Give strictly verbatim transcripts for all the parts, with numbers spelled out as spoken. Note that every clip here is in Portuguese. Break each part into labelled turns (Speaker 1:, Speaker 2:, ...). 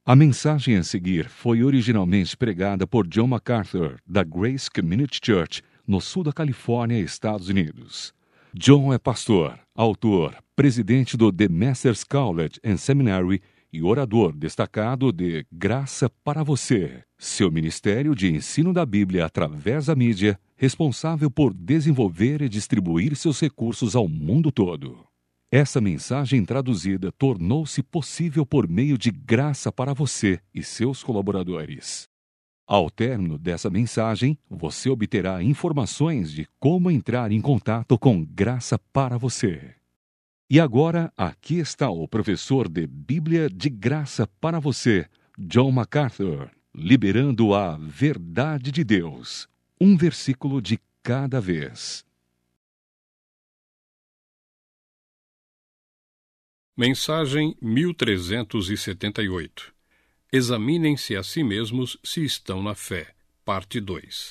Speaker 1: A mensagem a seguir foi originalmente pregada por John MacArthur, da Grace Community Church, no sul da Califórnia, Estados Unidos. John é pastor, autor, presidente do The Masters College and Seminary e orador destacado de Graça para Você, seu ministério de ensino da Bíblia através da mídia, responsável por desenvolver e distribuir seus recursos ao mundo todo. Essa mensagem traduzida tornou-se possível por meio de Graça para Você e seus colaboradores. Ao término dessa mensagem, você obterá informações de como entrar em contato com Graça para Você. E agora, aqui está o professor de Bíblia de Graça para Você, John MacArthur, liberando a verdade de Deus, um versículo de cada vez.
Speaker 2: Mensagem mil trezentos e setenta e oito. Examinem-se a si mesmos se estão na fé. Parte dois.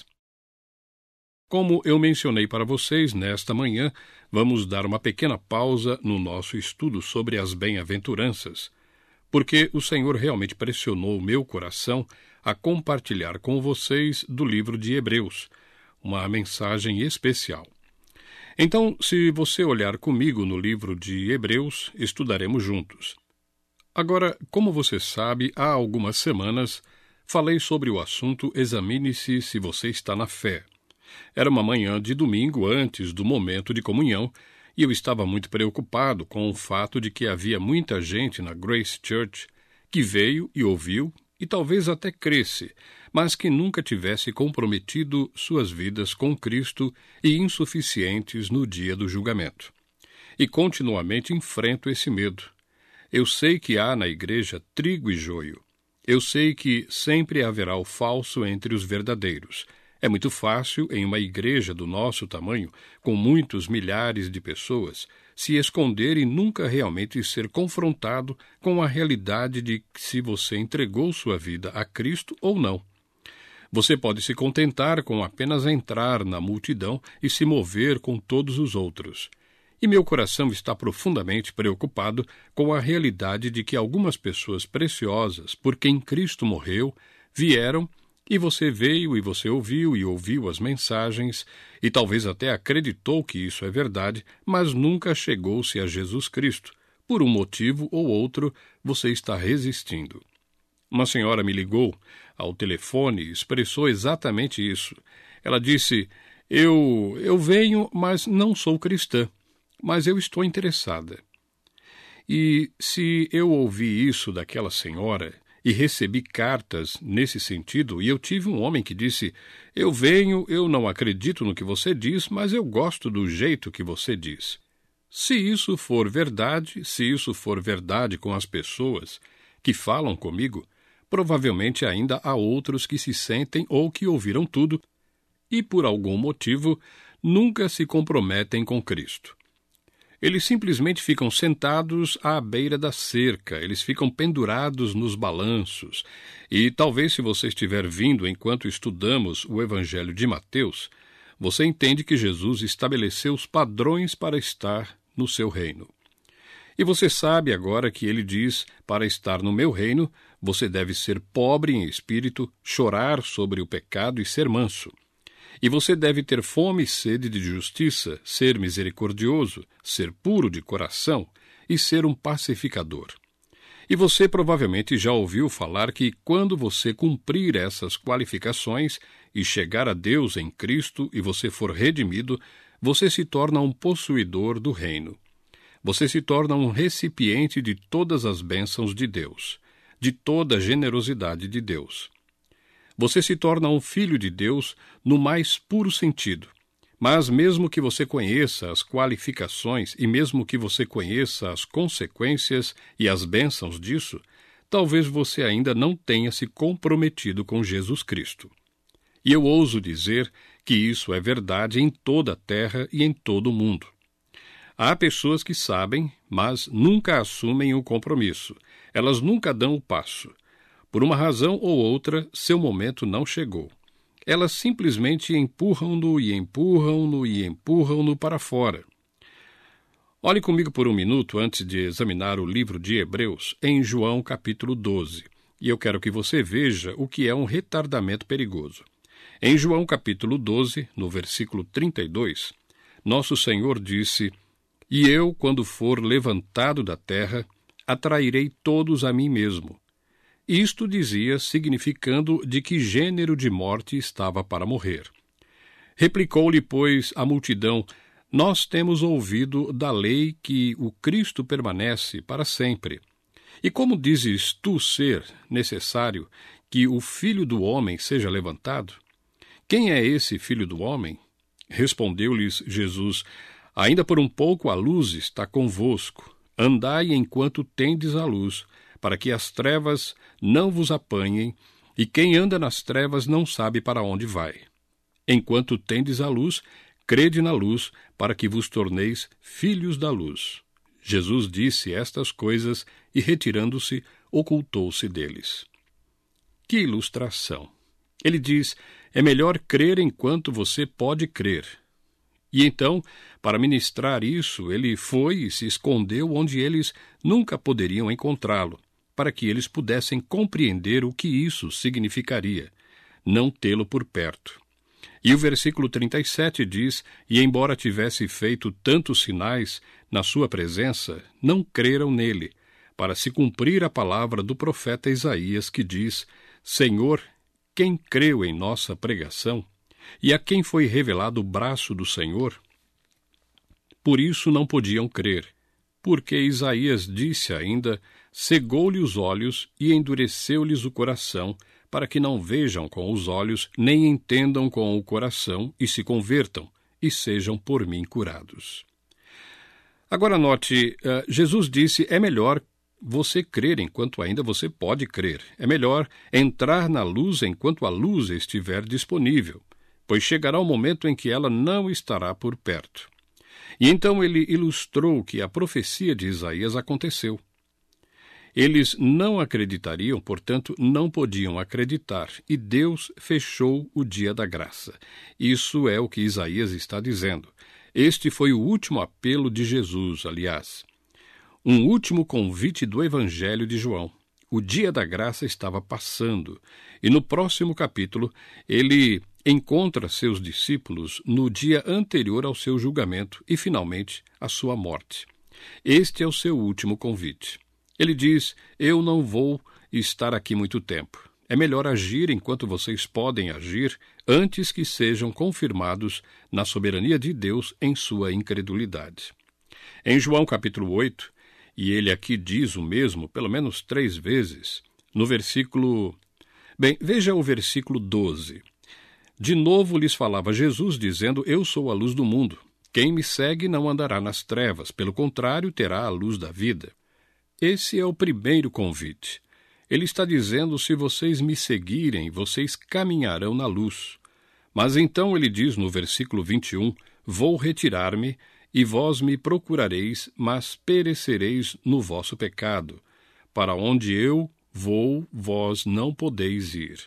Speaker 2: Como eu mencionei para vocês nesta manhã, vamos dar uma pequena pausa no nosso estudo sobre as bem-aventuranças, porque o Senhor realmente pressionou o meu coração a compartilhar com vocês do livro de Hebreus, uma mensagem especial. Então, se você olhar comigo no livro de Hebreus, estudaremos juntos. Agora, como você sabe, há algumas semanas falei sobre o assunto Examine-se se você está na fé. Era uma manhã de domingo antes do momento de comunhão e eu estava muito preocupado com o fato de que havia muita gente na Grace Church que veio e ouviu e talvez até cresce, mas que nunca tivesse comprometido suas vidas com Cristo e insuficientes no dia do julgamento. E continuamente enfrento esse medo. Eu sei que há na igreja trigo e joio. Eu sei que sempre haverá o falso entre os verdadeiros. É muito fácil, em uma igreja do nosso tamanho, com muitos milhares de pessoas, se esconder e nunca realmente ser confrontado com a realidade de se você entregou sua vida a Cristo ou não. Você pode se contentar com apenas entrar na multidão e se mover com todos os outros. E meu coração está profundamente preocupado com a realidade de que algumas pessoas preciosas, por quem Cristo morreu, vieram e você veio e você ouviu e ouviu as mensagens e talvez até acreditou que isso é verdade, mas nunca chegou-se a Jesus Cristo. Por um motivo ou outro, você está resistindo. Uma senhora me ligou ao telefone e expressou exatamente isso. Ela disse, eu, eu venho, mas não sou cristã, mas eu estou interessada. E se eu ouvi isso daquela senhora e recebi cartas nesse sentido, e eu tive um homem que disse, eu venho, eu não acredito no que você diz, mas eu gosto do jeito que você diz. Se isso for verdade, se isso for verdade com as pessoas que falam comigo, provavelmente ainda há outros que se sentem ou que ouviram tudo e, por algum motivo, nunca se comprometem com Cristo. Eles simplesmente ficam sentados à beira da cerca, eles ficam pendurados nos balanços. E talvez se você estiver vindo enquanto estudamos o Evangelho de Mateus, você entende que Jesus estabeleceu os padrões para estar no seu reino. E você sabe agora que ele diz, para estar no meu reino, você deve ser pobre em espírito, chorar sobre o pecado e ser manso. E você deve ter fome e sede de justiça, ser misericordioso, ser puro de coração e ser um pacificador. E você provavelmente já ouviu falar que quando você cumprir essas qualificações e chegar a Deus em Cristo e você for redimido, você se torna um possuidor do reino. Você se torna um recipiente de todas as bênçãos de Deus, de toda a generosidade de Deus. Você se torna um filho de Deus no mais puro sentido. Mas mesmo que você conheça as qualificações e mesmo que você conheça as consequências e as bênçãos disso, talvez você ainda não tenha se comprometido com Jesus Cristo. E eu ouso dizer que isso é verdade em toda a terra e em todo o mundo. Há pessoas que sabem, mas nunca assumem o compromisso. Elas nunca dão o passo. Por uma razão ou outra, seu momento não chegou. Elas simplesmente empurram-no e empurram-no e empurram-no para fora. Olhe comigo por um minuto antes de examinar o livro de Hebreus, em João capítulo doze. e eu quero que você veja o que é um retardamento perigoso. Em João capítulo doze, no versículo trinta e dois, nosso Senhor disse: "E eu, quando for levantado da terra, atrairei todos a mim mesmo." Isto dizia, significando de que gênero de morte estava para morrer. Replicou-lhe, pois, a multidão: "Nós temos ouvido da lei que o Cristo permanece para sempre. E como dizes tu ser necessário que o Filho do Homem seja levantado? Quem é esse Filho do Homem?" Respondeu-lhes Jesus: "Ainda por um pouco a luz está convosco. Andai enquanto tendes a luz, para que as trevas não vos apanhem, e quem anda nas trevas não sabe para onde vai. Enquanto tendes a luz, crede na luz, para que vos torneis filhos da luz." Jesus disse estas coisas e, retirando-se, ocultou-se deles. Que ilustração! Ele diz: é melhor crer enquanto você pode crer. E então, para ministrar isso, ele foi e se escondeu onde eles nunca poderiam encontrá-lo, para que eles pudessem compreender o que isso significaria, não tê-lo por perto. E o versículo trinta e sete diz: "E embora tivesse feito tantos sinais na sua presença, não creram nele, para se cumprir a palavra do profeta Isaías, que diz: Senhor, quem creu em nossa pregação? E a quem foi revelado o braço do Senhor?" Por isso não podiam crer, porque Isaías disse ainda: "Cegou-lhe os olhos e endureceu-lhes o coração, para que não vejam com os olhos, nem entendam com o coração, e se convertam, e sejam por mim curados." Agora note, uh, Jesus disse: é melhor você crer enquanto ainda você pode crer. É melhor entrar na luz enquanto a luz estiver disponível, pois chegará o momento em que ela não estará por perto. E então ele ilustrou que a profecia de Isaías aconteceu. Eles não acreditariam, portanto, não podiam acreditar, e Deus fechou o dia da graça. Isso é o que Isaías está dizendo. Este foi o último apelo de Jesus, aliás. Um último convite do Evangelho de João. O dia da graça estava passando, e no próximo capítulo ele encontra seus discípulos no dia anterior ao seu julgamento e, finalmente, à sua morte. Este é o seu último convite. Ele diz: eu não vou estar aqui muito tempo. É melhor agir enquanto vocês podem agir, antes que sejam confirmados na soberania de Deus em sua incredulidade. Em João capítulo oito, e ele aqui diz o mesmo pelo menos três vezes, no versículo... Bem, veja o versículo doze. De novo lhes falava Jesus, dizendo: eu sou a luz do mundo. Quem me segue não andará nas trevas, pelo contrário, terá a luz da vida. Esse é o primeiro convite. Ele está dizendo: se vocês me seguirem, vocês caminharão na luz. Mas então ele diz no versículo vinte e um: vou retirar-me, e vós me procurareis, mas perecereis no vosso pecado. Para onde eu vou, vós não podeis ir.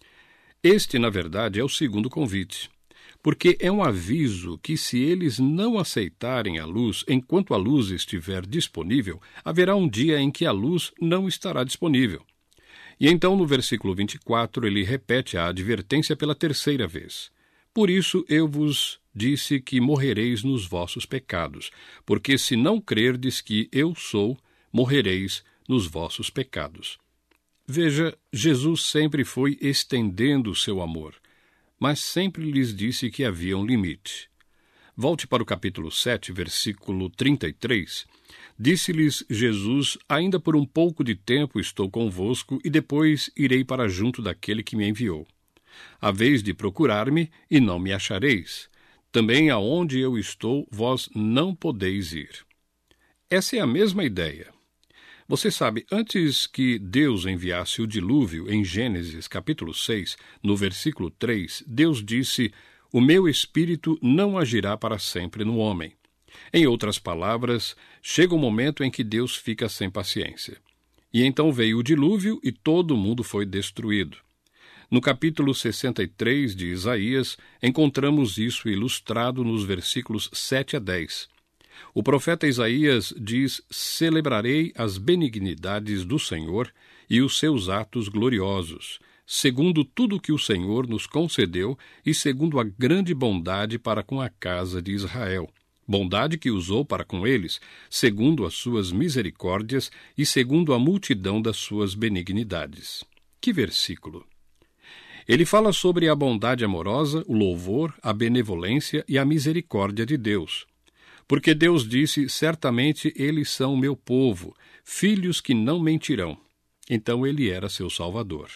Speaker 2: Este, na verdade, é o segundo convite, porque é um aviso que, se eles não aceitarem a luz enquanto a luz estiver disponível, haverá um dia em que a luz não estará disponível. E então, no versículo vinte e quatro, ele repete a advertência pela terceira vez. Por isso eu vos disse que morrereis nos vossos pecados, porque se não crerdes que eu sou, morrereis nos vossos pecados. Veja, Jesus sempre foi estendendo o seu amor, mas sempre lhes disse que havia um limite. Volte para o capítulo sete, versículo trinta e três. Disse-lhes Jesus: ainda por um pouco de tempo estou convosco, e depois irei para junto daquele que me enviou. Haveis de procurar-me, e não me achareis. Também aonde eu estou, vós não podeis ir. Essa é a mesma ideia. Você sabe, antes que Deus enviasse o dilúvio, em Gênesis capítulo seis, no versículo três, Deus disse: o meu espírito não agirá para sempre no homem. Em outras palavras, chega um momento em que Deus fica sem paciência. E então veio o dilúvio e todo mundo foi destruído. No capítulo sessenta e três de Isaías, encontramos isso ilustrado nos versículos sete a dez. O profeta Isaías diz: celebrarei as benignidades do Senhor e os seus atos gloriosos, segundo tudo que o Senhor nos concedeu e segundo a grande bondade para com a casa de Israel. Bondade que usou para com eles, segundo as suas misericórdias e segundo a multidão das suas benignidades. Que versículo! Ele fala sobre a bondade amorosa, o louvor, a benevolência e a misericórdia de Deus. Porque Deus disse, certamente eles são meu povo, filhos que não mentirão. Então ele era seu Salvador.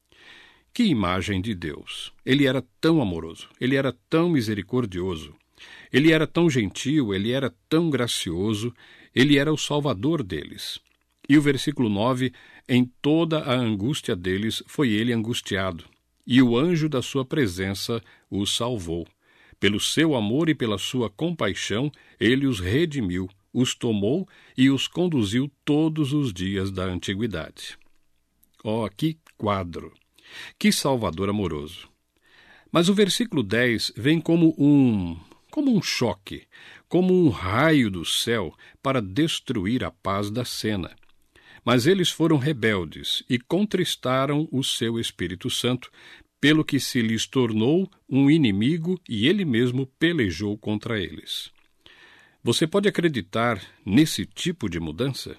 Speaker 2: Que imagem de Deus! Ele era tão amoroso, ele era tão misericordioso. Ele era tão gentil, ele era tão gracioso, ele era o Salvador deles. E o versículo nove, em toda a angústia deles foi ele angustiado, e o anjo da sua presença os salvou. Pelo seu amor e pela sua compaixão, ele os redimiu, os tomou e os conduziu todos os dias da antiguidade. Oh, que quadro! Que Salvador amoroso! Mas o versículo dez vem como um... como um choque, como um raio do céu para destruir a paz da cena. Mas eles foram rebeldes e contristaram o seu Espírito Santo, pelo que se lhes tornou um inimigo e ele mesmo pelejou contra eles. Você pode acreditar nesse tipo de mudança?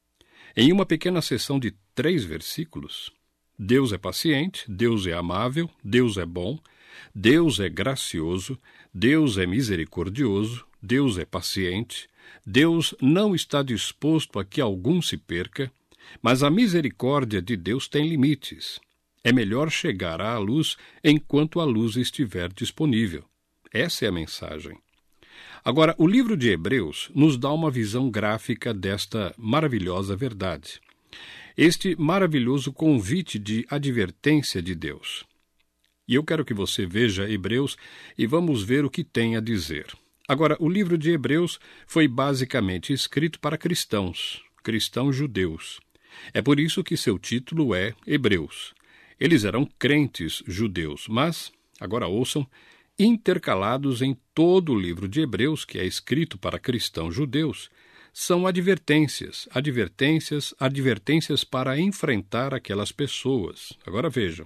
Speaker 2: Em uma pequena sessão de três versículos, Deus é paciente, Deus é amável, Deus é bom, Deus é gracioso, Deus é misericordioso, Deus é paciente, Deus não está disposto a que algum se perca, mas a misericórdia de Deus tem limites. É melhor chegar à luz enquanto a luz estiver disponível. Essa é a mensagem. Agora, o livro de Hebreus nos dá uma visão gráfica desta maravilhosa verdade. Este maravilhoso convite de advertência de Deus. E eu quero que você veja Hebreus e vamos ver o que tem a dizer. Agora, o livro de Hebreus foi basicamente escrito para cristãos, cristãos judeus. É por isso que seu título é Hebreus. Eles eram crentes judeus, mas, agora ouçam, intercalados em todo o livro de Hebreus, que é escrito para cristãos judeus, são advertências, advertências, advertências para enfrentar aquelas pessoas. Agora vejam.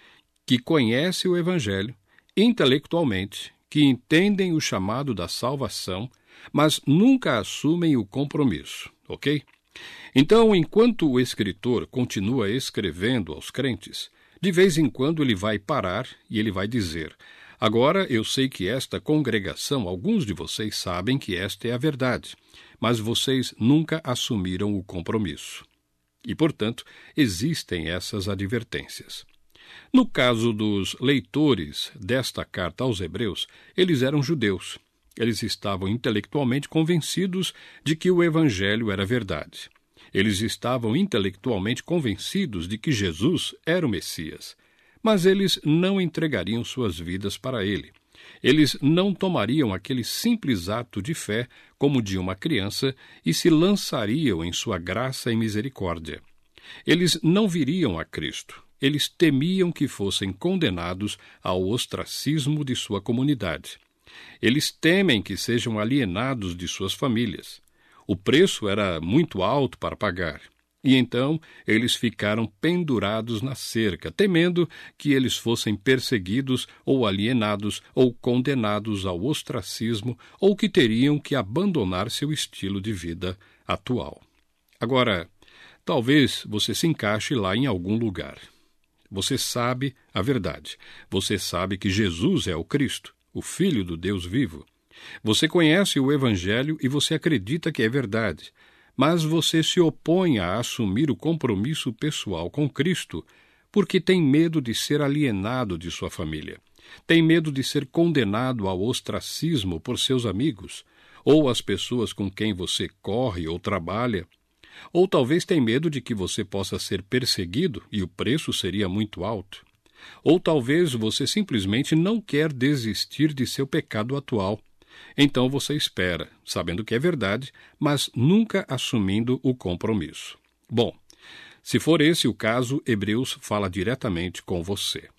Speaker 2: Que conhecem o Evangelho intelectualmente, que entendem o chamado da salvação, mas nunca assumem o compromisso, ok? Então, enquanto o escritor continua escrevendo aos crentes, de vez em quando ele vai parar e ele vai dizer: agora eu sei que esta congregação, alguns de vocês sabem que esta é a verdade, mas vocês nunca assumiram o compromisso. E, portanto, existem essas advertências. No caso dos leitores desta carta aos Hebreus, eles eram judeus. Eles estavam intelectualmente convencidos de que o Evangelho era verdade. Eles estavam intelectualmente convencidos de que Jesus era o Messias. Mas eles não entregariam suas vidas para ele. Eles não tomariam aquele simples ato de fé como de uma criança e se lançariam em sua graça e misericórdia. Eles não viriam a Cristo. Eles temiam que fossem condenados ao ostracismo de sua comunidade. Eles temem que sejam alienados de suas famílias. O preço era muito alto para pagar. E então eles ficaram pendurados na cerca, temendo que eles fossem perseguidos ou alienados ou condenados ao ostracismo ou que teriam que abandonar seu estilo de vida atual. Agora, talvez você se encaixe lá em algum lugar. Você sabe a verdade. Você sabe que Jesus é o Cristo, o Filho do Deus vivo. Você conhece o Evangelho e você acredita que é verdade, mas você se opõe a assumir o compromisso pessoal com Cristo porque tem medo de ser alienado de sua família. Tem medo de ser condenado ao ostracismo por seus amigos, ou as pessoas com quem você corre ou trabalha. Ou talvez tem medo de que você possa ser perseguido e o preço seria muito alto. Ou talvez você simplesmente não quer desistir de seu pecado atual. Então você espera, sabendo que é verdade, mas nunca assumindo o compromisso. Bom, se for esse o caso, Hebreus fala diretamente com você.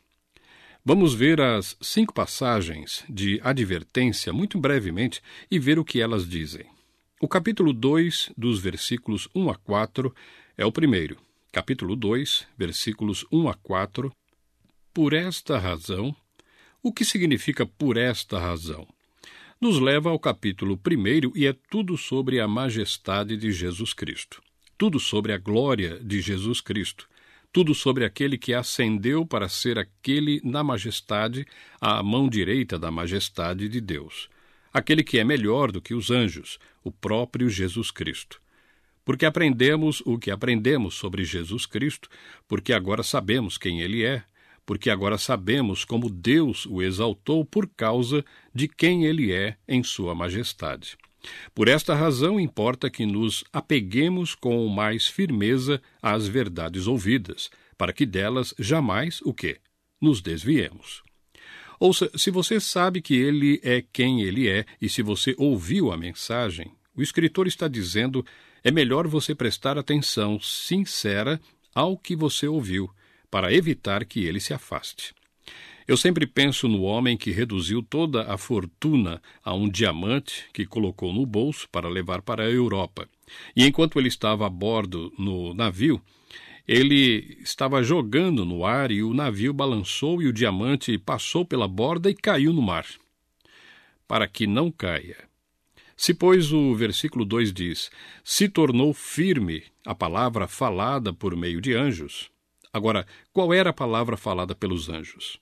Speaker 2: Vamos ver as cinco passagens de advertência muito brevemente e ver o que elas dizem. O capítulo dois, dos versículos um a quatro, é o primeiro. capítulo dois, versículos um a quatro. Por esta razão, o que significa por esta razão? Nos leva ao capítulo primeiro e é tudo sobre a majestade de Jesus Cristo. Tudo sobre a glória de Jesus Cristo. Tudo sobre aquele que ascendeu para ser aquele na majestade, à mão direita da majestade de Deus. Aquele que é melhor do que os anjos, o próprio Jesus Cristo. Porque aprendemos o que aprendemos sobre Jesus Cristo, porque agora sabemos quem ele é, porque agora sabemos como Deus o exaltou por causa de quem ele é em sua majestade. Por esta razão, importa que nos apeguemos com mais firmeza às verdades ouvidas, para que delas jamais, o quê? Nos desviemos. Ouça, se você sabe que ele é quem ele é, e se você ouviu a mensagem, o escritor está dizendo, é melhor você prestar atenção sincera ao que você ouviu, para evitar que ele se afaste. Eu sempre penso no homem que reduziu toda a fortuna a um diamante que colocou no bolso para levar para a Europa. E enquanto ele estava a bordo no navio, ele estava jogando no ar e o navio balançou e o diamante passou pela borda e caiu no mar. Para que não caia. Se, pois, o versículo dois diz, se tornou firme a palavra falada por meio de anjos. Agora, qual era a palavra falada pelos anjos?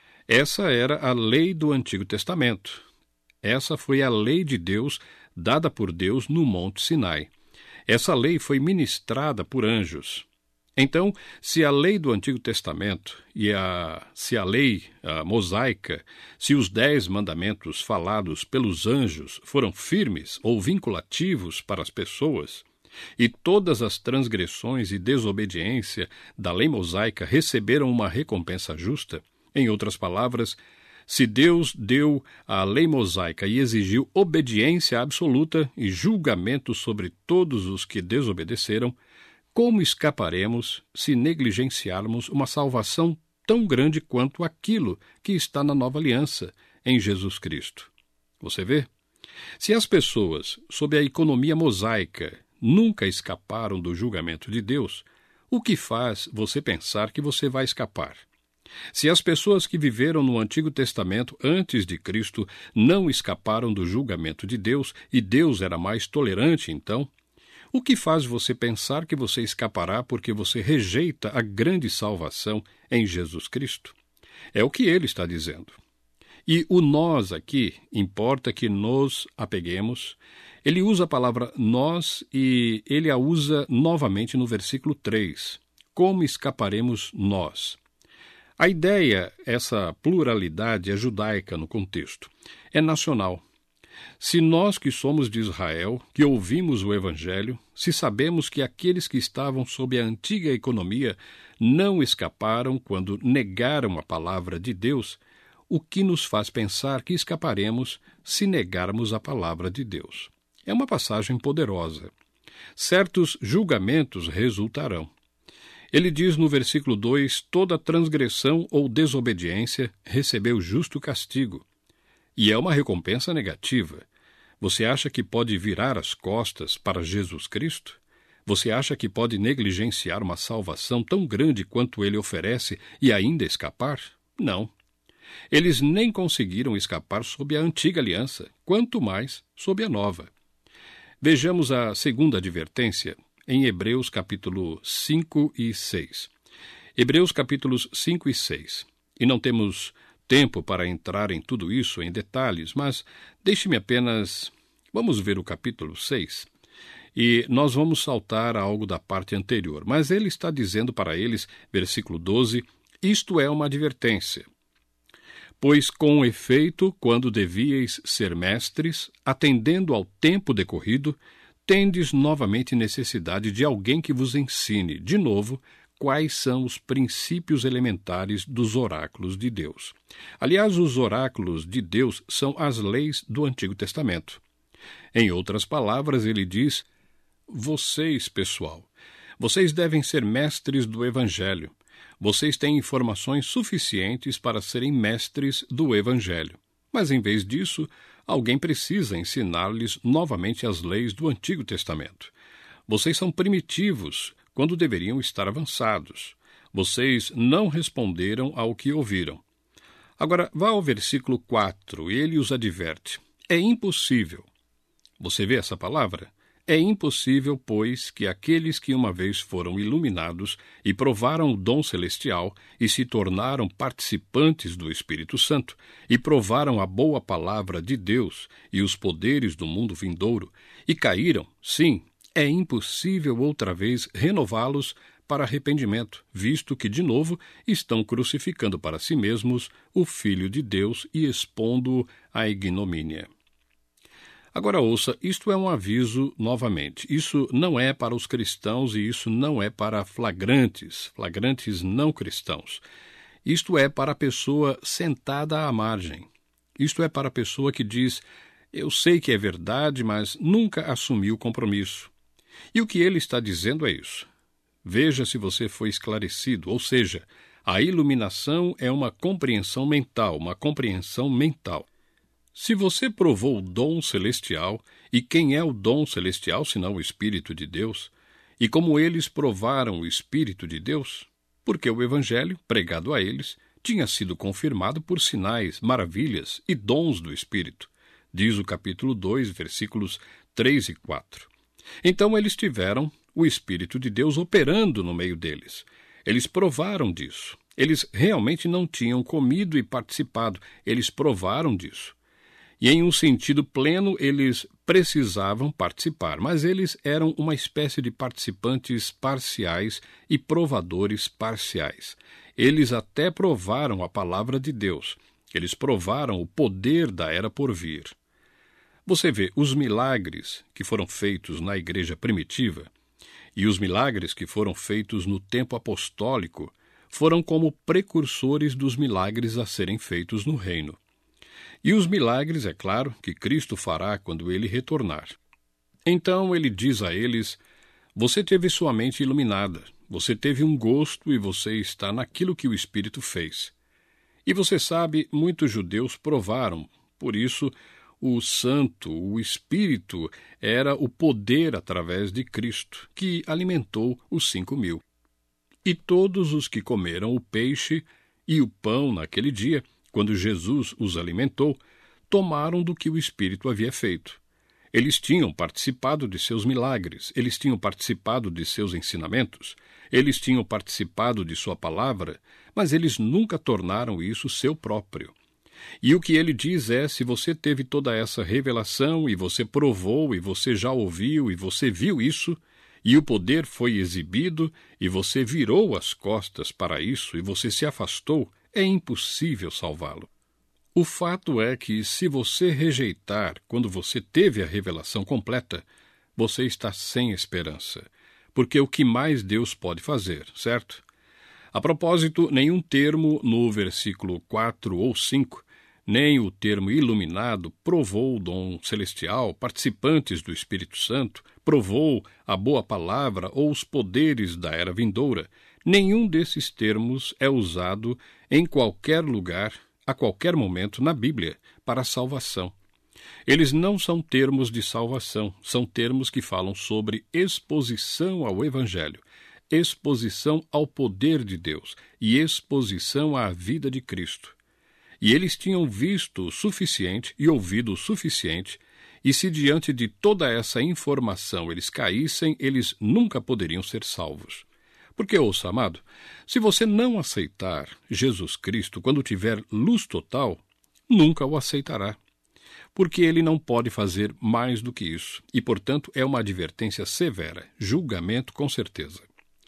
Speaker 2: Essa era a lei do Antigo Testamento. Essa foi a lei de Deus, dada por Deus no Monte Sinai. Essa lei foi ministrada por anjos. Então, se a lei do Antigo Testamento e a, se a lei a mosaica, se os dez mandamentos falados pelos anjos foram firmes ou vinculativos para as pessoas, e todas as transgressões e desobediência da lei mosaica receberam uma recompensa justa, em outras palavras, se Deus deu a lei mosaica e exigiu obediência absoluta e julgamento sobre todos os que desobedeceram, como escaparemos se negligenciarmos uma salvação tão grande quanto aquilo que está na nova aliança, em Jesus Cristo? Você vê? Se as pessoas, sob a economia mosaica, nunca escaparam do julgamento de Deus, o que faz você pensar que você vai escapar? Se as pessoas que viveram no Antigo Testamento antes de Cristo não escaparam do julgamento de Deus e Deus era mais tolerante, então, o que faz você pensar que você escapará porque você rejeita a grande salvação em Jesus Cristo? É o que ele está dizendo. E o nós aqui, importa que nos apeguemos. Ele usa a palavra nós e ele a usa novamente no versículo três. Como escaparemos nós? A ideia, essa pluralidade é judaica no contexto, é nacional. Se nós que somos de Israel, que ouvimos o Evangelho, se sabemos que aqueles que estavam sob a antiga economia não escaparam quando negaram a palavra de Deus, o que nos faz pensar que escaparemos se negarmos a palavra de Deus? É uma passagem poderosa. Certos julgamentos resultarão. Ele diz no versículo dois, toda transgressão ou desobediência recebeu justo castigo. E é uma recompensa negativa. Você acha que pode virar as costas para Jesus Cristo? Você acha que pode negligenciar uma salvação tão grande quanto ele oferece e ainda escapar? Não. Eles nem conseguiram escapar sob a antiga aliança, quanto mais sob a nova. Vejamos a segunda advertência em Hebreus capítulo cinco e seis. Hebreus capítulos cinco e seis. E não temos tempo para entrar em tudo isso em detalhes, mas deixe-me apenas... Vamos ver o capítulo seis. E nós vamos saltar a algo da parte anterior. Mas ele está dizendo para eles, versículo doze, isto é uma advertência. Pois com efeito, quando devíeis ser mestres, atendendo ao tempo decorrido, tendes novamente necessidade de alguém que vos ensine, de novo, quais são os princípios elementares dos oráculos de Deus. Aliás, os oráculos de Deus são as leis do Antigo Testamento. Em outras palavras, ele diz, vocês, pessoal, vocês devem ser mestres do Evangelho. Vocês têm informações suficientes para serem mestres do Evangelho. Mas, em vez disso, alguém precisa ensinar-lhes novamente as leis do Antigo Testamento. Vocês são primitivos quando deveriam estar avançados. Vocês não responderam ao que ouviram. Agora, vá ao versículo quatro, ele os adverte. É impossível. Você vê essa palavra? É impossível, pois, que aqueles que uma vez foram iluminados e provaram o dom celestial e se tornaram participantes do Espírito Santo e provaram a boa palavra de Deus e os poderes do mundo vindouro e caíram, sim, é impossível outra vez renová-los para arrependimento, visto que, de novo, estão crucificando para si mesmos o Filho de Deus e expondo-o à ignomínia. Agora ouça, isto é um aviso novamente. Isso não é para os cristãos e isso não é para flagrantes, flagrantes não cristãos. Isto é para a pessoa sentada à margem. Isto é para a pessoa que diz, eu sei que é verdade, mas nunca assumiu o compromisso. E o que ele está dizendo é isso. Veja se você foi esclarecido, ou seja, a iluminação é uma compreensão mental, uma compreensão mental. Se você provou o dom celestial, e quem é o dom celestial, senão o Espírito de Deus, e como eles provaram o Espírito de Deus, porque o Evangelho, pregado a eles, tinha sido confirmado por sinais, maravilhas e dons do Espírito, diz o capítulo dois, versículos três e quatro. Então eles tiveram o Espírito de Deus operando no meio deles. Eles provaram disso. Eles realmente não tinham comido e participado. Eles provaram disso. E em um sentido pleno, eles precisavam participar, mas eles eram uma espécie de participantes parciais e provadores parciais. Eles até provaram a palavra de Deus. Eles provaram o poder da era por vir. Você vê, os milagres que foram feitos na igreja primitiva e os milagres que foram feitos no tempo apostólico foram como precursores dos milagres a serem feitos no reino. E os milagres, é claro, que Cristo fará quando ele retornar. Então ele diz a eles, você teve sua mente iluminada, você teve um gosto e você está naquilo que o Espírito fez. E você sabe, muitos judeus provaram, por isso o Santo, o Espírito, era o poder através de Cristo, que alimentou os cinco mil. E todos os que comeram o peixe e o pão naquele dia, quando Jesus os alimentou, tomaram do que o Espírito havia feito. Eles tinham participado de seus milagres, eles tinham participado de seus ensinamentos, eles tinham participado de sua palavra, mas eles nunca tornaram isso seu próprio. E o que ele diz é, se você teve toda essa revelação, e você provou, e você já ouviu, e você viu isso, e o poder foi exibido, e você virou as costas para isso, e você se afastou, é impossível salvá-lo. O fato é que, se você rejeitar quando você teve a revelação completa, você está sem esperança, porque o que mais Deus pode fazer, certo? A propósito, nenhum termo no versículo quatro ou cinco, nem o termo iluminado provou o dom celestial, participantes do Espírito Santo, provou a boa palavra ou os poderes da era vindoura. Nenhum desses termos é usado em qualquer lugar, a qualquer momento na Bíblia, para a salvação. Eles não são termos de salvação, são termos que falam sobre exposição ao Evangelho, exposição ao poder de Deus e exposição à vida de Cristo. E eles tinham visto o suficiente e ouvido o suficiente, e se diante de toda essa informação eles caíssem, eles nunca poderiam ser salvos. Porque, ouça, amado, se você não aceitar Jesus Cristo quando tiver luz total, nunca o aceitará. Porque ele não pode fazer mais do que isso, e, portanto, é uma advertência severa, julgamento com certeza.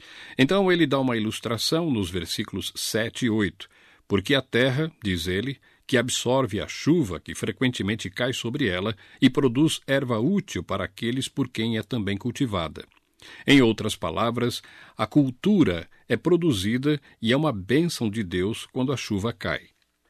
Speaker 2: Então ele dá uma ilustração nos versículos sete e oito, porque a terra, diz ele, que absorve a chuva que frequentemente cai sobre ela e produz erva útil para aqueles por quem é também cultivada. Em outras palavras, a cultura é produzida e é uma bênção de Deus quando a chuva cai.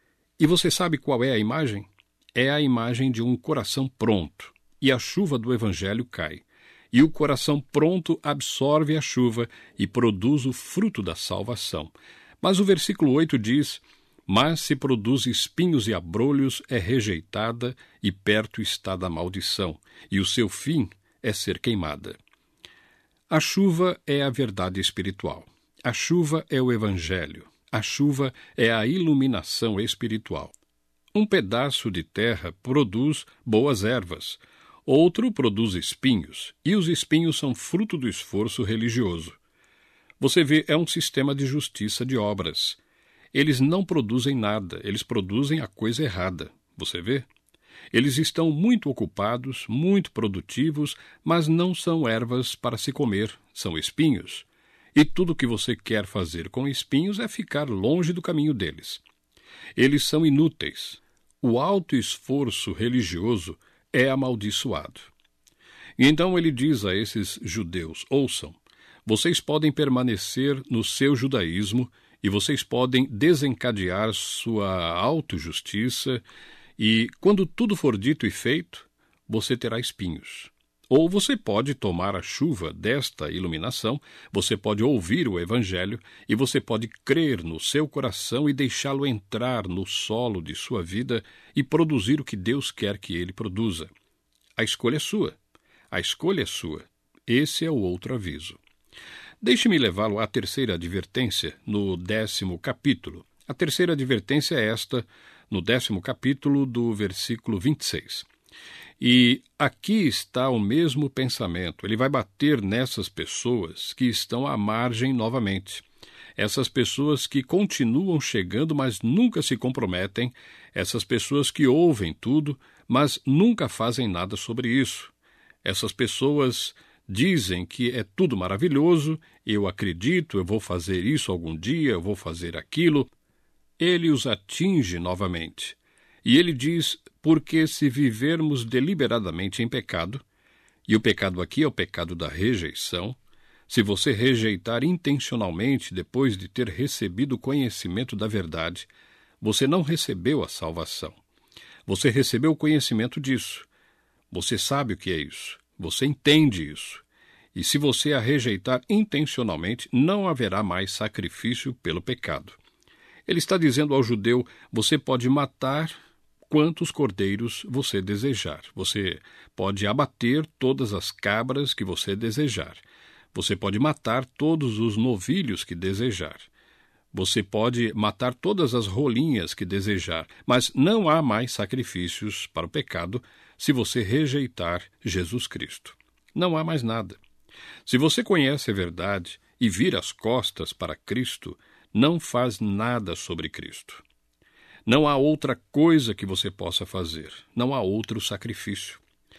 Speaker 2: E você sabe qual é a imagem? É a imagem de um coração pronto, e a chuva do Evangelho cai. E o coração pronto absorve a chuva e produz o fruto da salvação. Mas o versículo oito diz, mas se produz espinhos e abrolhos, é rejeitada e perto está da maldição, e o seu fim é ser queimada. A chuva é a verdade espiritual. A chuva é o Evangelho. A chuva é a iluminação espiritual. Um pedaço de terra produz boas ervas, outro produz espinhos, e os espinhos são fruto do esforço religioso. Você vê, é um sistema de justiça de obras. Eles não produzem nada, eles produzem a coisa errada. Você vê? Eles estão muito ocupados, muito produtivos, mas não são ervas para se comer, são espinhos. E tudo o que você quer fazer com espinhos é ficar longe do caminho deles. Eles são inúteis. O alto esforço religioso é amaldiçoado. E então ele diz a esses judeus, ouçam, vocês podem permanecer no seu judaísmo e vocês podem desencadear sua autojustiça e, quando tudo for dito e feito, você terá espinhos. Ou você pode tomar a chuva desta iluminação, você pode ouvir o Evangelho e você pode crer no seu coração e deixá-lo entrar no solo de sua vida e produzir o que Deus quer que ele produza. A escolha é sua. A escolha é sua. Esse é o outro aviso. Deixe-me levá-lo à terceira advertência, no décimo capítulo. A terceira advertência é esta, no décimo capítulo, do versículo vinte e seis. E aqui está o mesmo pensamento. Ele vai bater nessas pessoas que estão à margem novamente. Essas pessoas que continuam chegando, mas nunca se comprometem. Essas pessoas que ouvem tudo, mas nunca fazem nada sobre isso. Essas pessoas dizem que é tudo maravilhoso, eu acredito, eu vou fazer isso algum dia, eu vou fazer aquilo. Ele os atinge novamente. E ele diz, porque se vivermos deliberadamente em pecado, e o pecado aqui é o pecado da rejeição, se você rejeitar intencionalmente depois de ter recebido o conhecimento da verdade, você não recebeu a salvação. Você recebeu o conhecimento disso. Você sabe o que é isso. Você entende isso. E se você a rejeitar intencionalmente, não haverá mais sacrifício pelo pecado. Ele está dizendo ao judeu, você pode matar quantos cordeiros você desejar. Você pode abater todas as cabras que você desejar. Você pode matar todos os novilhos que desejar. Você pode matar todas as rolinhas que desejar, mas não há mais sacrifícios para o pecado se você rejeitar Jesus Cristo. Não há mais nada. Se você conhece a verdade e vira as costas para Cristo, não faz nada sobre Cristo. Não há outra coisa que você possa fazer. Não há outro sacrifício.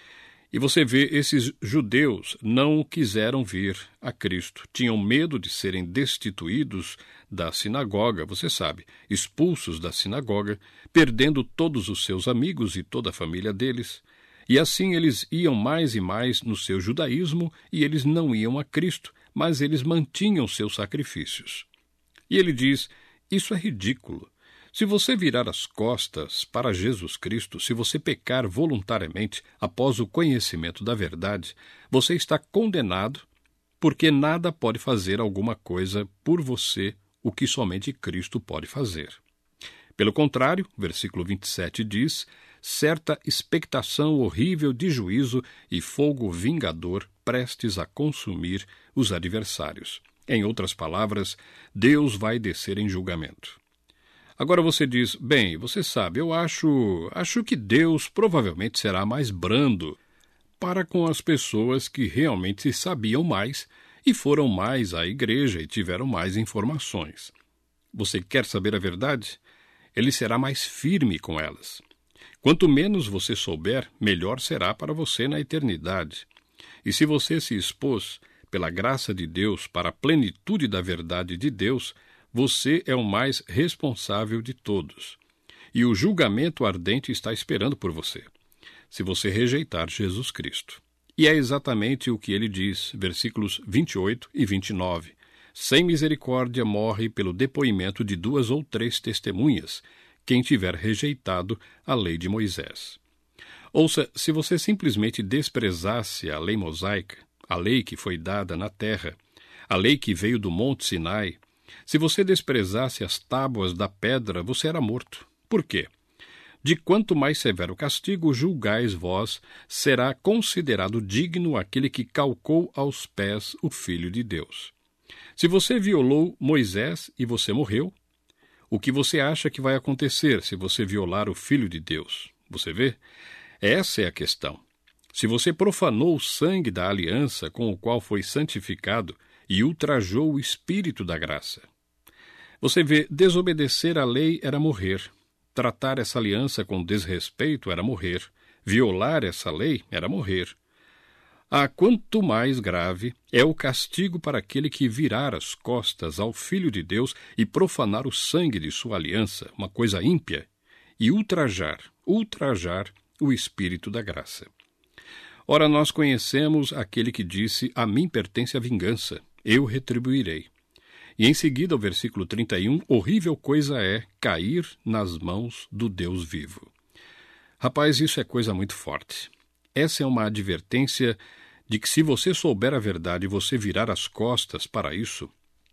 Speaker 2: E você vê, esses judeus não quiseram vir a Cristo. Tinham medo de serem destituídos da sinagoga, você sabe, expulsos da sinagoga, perdendo todos os seus amigos e toda a família deles. E assim eles iam mais e mais no seu judaísmo e eles não iam a Cristo, mas eles mantinham seus sacrifícios. E ele diz, isso é ridículo. Se você virar as costas para Jesus Cristo, se você pecar voluntariamente após o conhecimento da verdade, você está condenado, porque nada pode fazer alguma coisa por você, o que somente Cristo pode fazer. Pelo contrário, versículo vinte e sete diz, certa expectação horrível de juízo e fogo vingador prestes a consumir os adversários. Em outras palavras, Deus vai descer em julgamento. Agora você diz, bem, você sabe, eu acho, acho que Deus provavelmente será mais brando para com as pessoas que realmente sabiam mais e foram mais à igreja e tiveram mais informações. Você quer saber a verdade? Ele será mais firme com elas. Quanto menos você souber, melhor será para você na eternidade. E se você se expôs, pela graça de Deus, para a plenitude da verdade de Deus, você é o mais responsável de todos. E o julgamento ardente está esperando por você, se você rejeitar Jesus Cristo. E é exatamente o que ele diz, versículos vinte e oito e vinte e nove. Sem misericórdia morre pelo depoimento de duas ou três testemunhas, quem tiver rejeitado a lei de Moisés. Ouça, se você simplesmente desprezasse a lei mosaica, a lei que foi dada na terra, a lei que veio do Monte Sinai, se você desprezasse as tábuas da pedra, você era morto. Por quê? De quanto mais severo castigo julgais vós, será considerado digno aquele que calcou aos pés o Filho de Deus. Se você violou Moisés e você morreu, o que você acha que vai acontecer se você violar o Filho de Deus? Você vê? Essa é a questão. Se você profanou o sangue da aliança com o qual foi santificado e ultrajou o Espírito da graça. Você vê, desobedecer à lei era morrer. Tratar essa aliança com desrespeito era morrer. Violar essa lei era morrer. Ah, quanto mais grave é o castigo para aquele que virar as costas ao Filho de Deus e profanar o sangue de sua aliança, uma coisa ímpia, e ultrajar, ultrajar o Espírito da graça. Ora, nós conhecemos aquele que disse, a mim pertence a vingança, eu retribuirei. E em seguida, o versículo trinta e um, horrível coisa é cair nas mãos do Deus vivo. Rapaz, isso é coisa muito forte. Essa é uma advertência de que se você souber a verdade e você virar as costas para isso,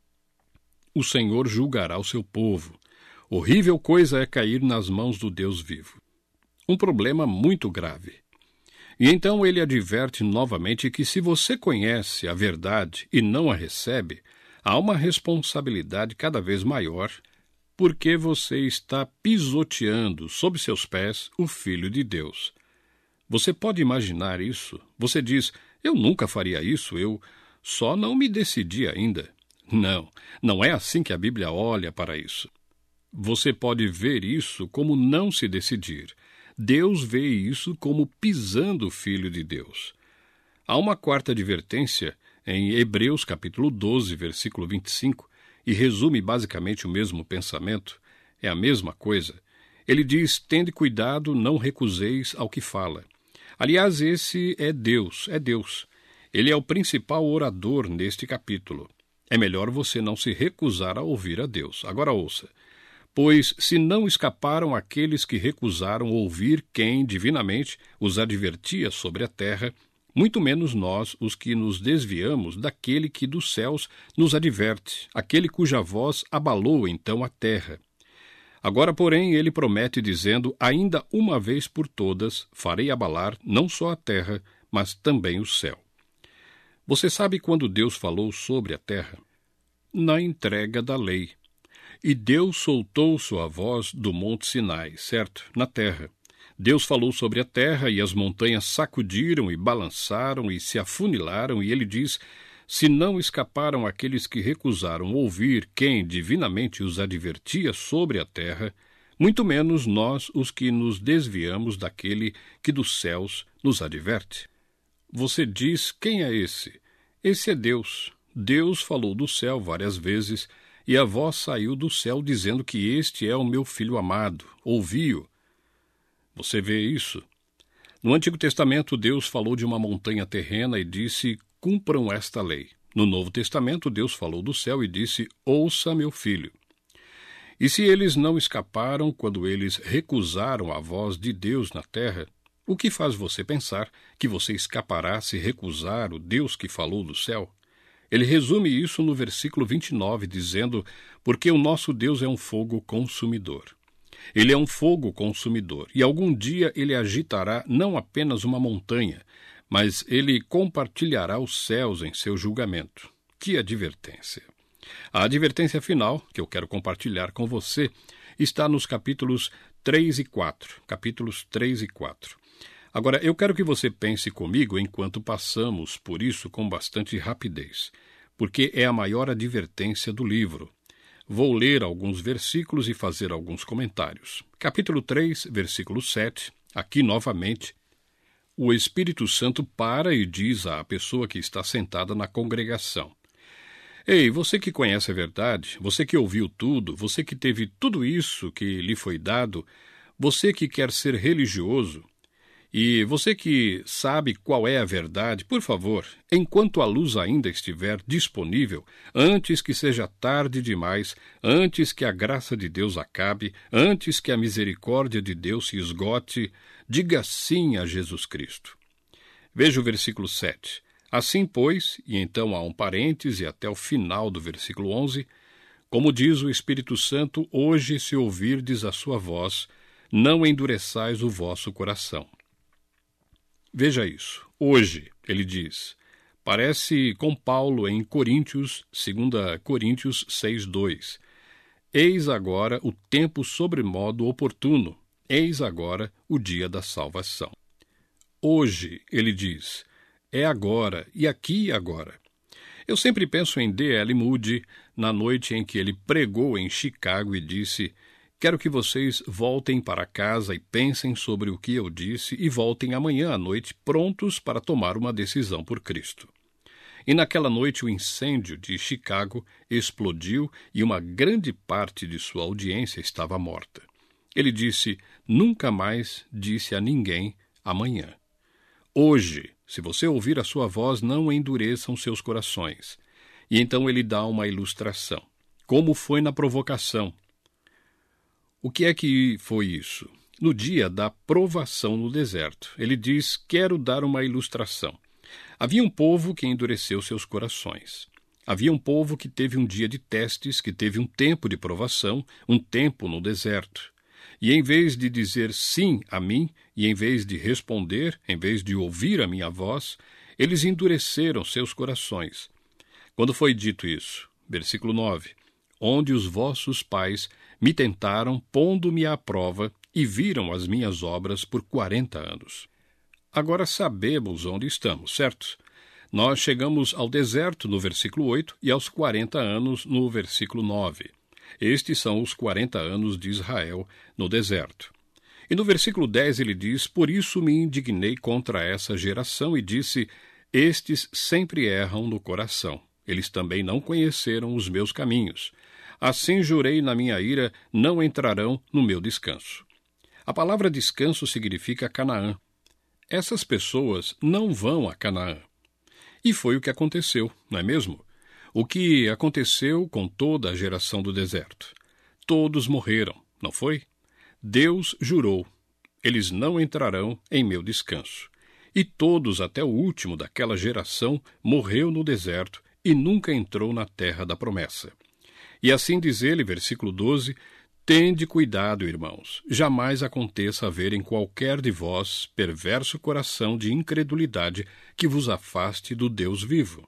Speaker 2: o Senhor julgará o seu povo. Horrível coisa é cair nas mãos do Deus vivo. Um problema muito grave. E então ele adverte novamente que se você conhece a verdade e não a recebe, há uma responsabilidade cada vez maior, porque você está pisoteando sob seus pés o Filho de Deus. Você pode imaginar isso? Você diz, eu nunca faria isso, eu só não me decidi ainda. Não, não é assim que a Bíblia olha para isso. Você pode ver isso como não se decidir. Deus vê isso como pisando o Filho de Deus. Há uma quarta advertência em Hebreus capítulo doze, versículo vinte e cinco, e resume basicamente o mesmo pensamento, é a mesma coisa. Ele diz, tende cuidado, não recuseis ao que fala. Aliás, esse é Deus, é Deus. Ele é o principal orador neste capítulo. É melhor você não se recusar a ouvir a Deus. Agora ouça. Pois se não escaparam aqueles que recusaram ouvir quem, divinamente, os advertia sobre a terra, muito menos nós, os que nos desviamos daquele que dos céus nos adverte, aquele cuja voz abalou então a terra. Agora, porém, ele promete dizendo, ainda uma vez por todas, farei abalar não só a terra, mas também o céu. Você sabe quando Deus falou sobre a terra? Na entrega da lei. E Deus soltou sua voz do monte Sinai, certo? Na terra. Deus falou sobre a terra e as montanhas sacudiram e balançaram e se afunilaram, e ele diz, se não escaparam aqueles que recusaram ouvir quem divinamente os advertia sobre a terra, muito menos nós, os que nos desviamos daquele que dos céus nos adverte. Você diz, quem é esse? Esse é Deus. Deus falou do céu várias vezes, e a voz saiu do céu dizendo que este é o meu filho amado. Ouvi-o. Você vê isso? No Antigo Testamento, Deus falou de uma montanha terrena e disse, cumpram esta lei. No Novo Testamento, Deus falou do céu e disse, ouça meu filho. E se eles não escaparam quando eles recusaram a voz de Deus na terra, o que faz você pensar que você escapará se recusar o Deus que falou do céu? Ele resume isso no versículo vinte e nove, dizendo, porque o nosso Deus é um fogo consumidor. Ele é um fogo consumidor, e algum dia ele agitará não apenas uma montanha, mas ele compartilhará os céus em seu julgamento. Que advertência! A advertência final, que eu quero compartilhar com você, está nos capítulos três e quatro. Capítulos três e quatro. Agora, eu quero que você pense comigo enquanto passamos por isso com bastante rapidez, porque é a maior advertência do livro. Vou ler alguns versículos e fazer alguns comentários. Capítulo três, versículo sete, aqui novamente, o Espírito Santo para e diz à pessoa que está sentada na congregação, ei, você que conhece a verdade, você que ouviu tudo, você que teve tudo isso que lhe foi dado, você que quer ser religioso, e você que sabe qual é a verdade, por favor, enquanto a luz ainda estiver disponível, antes que seja tarde demais, antes que a graça de Deus acabe, antes que a misericórdia de Deus se esgote, diga sim a Jesus Cristo. Veja o versículo sete. Assim, pois, e então há um parêntese até o final do versículo onze, como diz o Espírito Santo, hoje se ouvirdes a sua voz, não endureçais o vosso coração. Veja isso. Hoje, ele diz, parece com Paulo em Coríntios, segunda Coríntios seis, dois. Eis agora o tempo sobremodo oportuno, eis agora o dia da salvação. Hoje, ele diz, é agora, e aqui e agora. Eu sempre penso em D L Moody, na noite em que ele pregou em Chicago e disse: quero que vocês voltem para casa e pensem sobre o que eu disse e voltem amanhã à noite prontos para tomar uma decisão por Cristo. E naquela noite o incêndio de Chicago explodiu e uma grande parte de sua audiência estava morta. Ele disse: nunca mais disse a ninguém amanhã. Hoje, se você ouvir a sua voz, não endureçam seus corações. E então ele dá uma ilustração. Como foi na provocação? O que é que foi isso? No dia da provação no deserto, ele diz: quero dar uma ilustração. Havia um povo que endureceu seus corações. Havia um povo que teve um dia de testes, que teve um tempo de provação, um tempo no deserto. E em vez de dizer sim a mim, e em vez de responder, em vez de ouvir a minha voz, eles endureceram seus corações. Quando foi dito isso? Versículo nove. Onde os vossos pais me tentaram, pondo-me à prova, e viram as minhas obras por quarenta anos. Agora sabemos onde estamos, certo? Nós chegamos ao deserto no versículo oito e aos quarenta anos no versículo nove. Estes são os quarenta anos de Israel no deserto. E no versículo dez ele diz: por isso me indignei contra essa geração e disse: estes sempre erram no coração. Eles também não conheceram os meus caminhos. Assim jurei na minha ira, não entrarão no meu descanso. A palavra descanso significa Canaã. Essas pessoas não vão a Canaã. E foi o que aconteceu, não é mesmo? O que aconteceu com toda a geração do deserto. Todos morreram, não foi? Deus jurou: eles não entrarão em meu descanso. E todos, até o último daquela geração, morreu no deserto e nunca entrou na terra da promessa. E assim diz ele, versículo doze, tende cuidado, irmãos, jamais aconteça haver em qualquer de vós perverso coração de incredulidade que vos afaste do Deus vivo.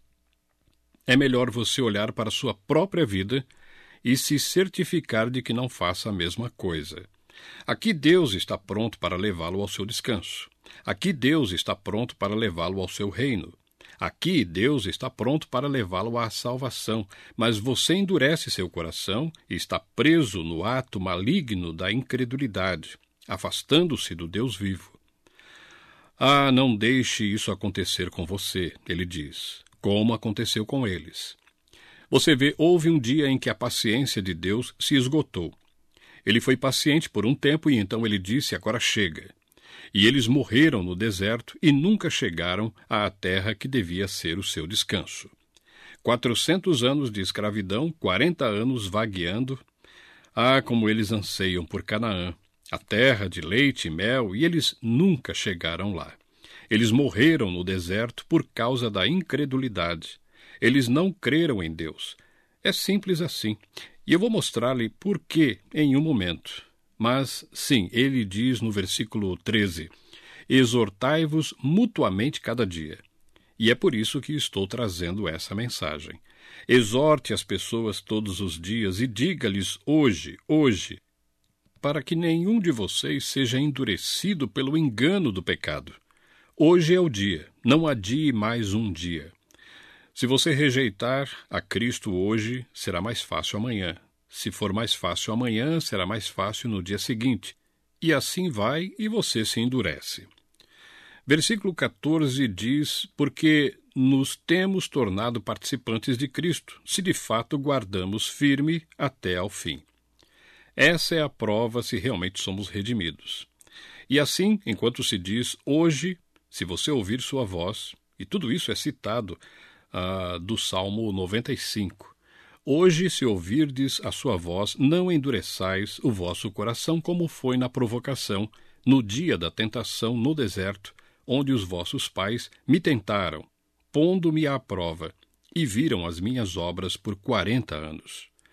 Speaker 2: É melhor você olhar para a sua própria vida e se certificar de que não faça a mesma coisa. Aqui Deus está pronto para levá-lo ao seu descanso. Aqui Deus está pronto para levá-lo ao seu reino. Aqui Deus está pronto para levá-lo à salvação, mas você endurece seu coração e está preso no ato maligno da incredulidade, afastando-se do Deus vivo. Ah, não deixe isso acontecer com você, ele diz, como aconteceu com eles. Você vê, houve um dia em que a paciência de Deus se esgotou. Ele foi paciente por um tempo e então ele disse: agora chega. E eles morreram no deserto e nunca chegaram à terra que devia ser o seu descanso. Quatrocentos anos de escravidão, quarenta anos vagueando. Ah, como eles anseiam por Canaã, a terra de leite e mel, e eles nunca chegaram lá. Eles morreram no deserto por causa da incredulidade. Eles não creram em Deus. É simples assim. E eu vou mostrar-lhe por quê em um momento. Mas, sim, ele diz no versículo treze, exortai-vos mutuamente cada dia. E é por isso que estou trazendo essa mensagem. Exorte as pessoas todos os dias e diga-lhes hoje, hoje, para que nenhum de vocês seja endurecido pelo engano do pecado. Hoje é o dia, não adie mais um dia. Se você rejeitar a Cristo hoje, será mais fácil amanhã. Se for mais fácil amanhã, será mais fácil no dia seguinte. E assim vai e você se endurece. Versículo quatorze diz, porque nos temos tornado participantes de Cristo, se de fato guardamos firme até ao fim. Essa é a prova se realmente somos redimidos. E assim, enquanto se diz hoje, se você ouvir sua voz, e tudo isso é citado uh, do Salmo noventa e cinco, hoje, se ouvirdes a sua voz, não endureçais o vosso coração, como foi na provocação, no dia da tentação no deserto, onde os vossos pais me tentaram, pondo-me à prova, e viram as minhas obras por quarenta anos.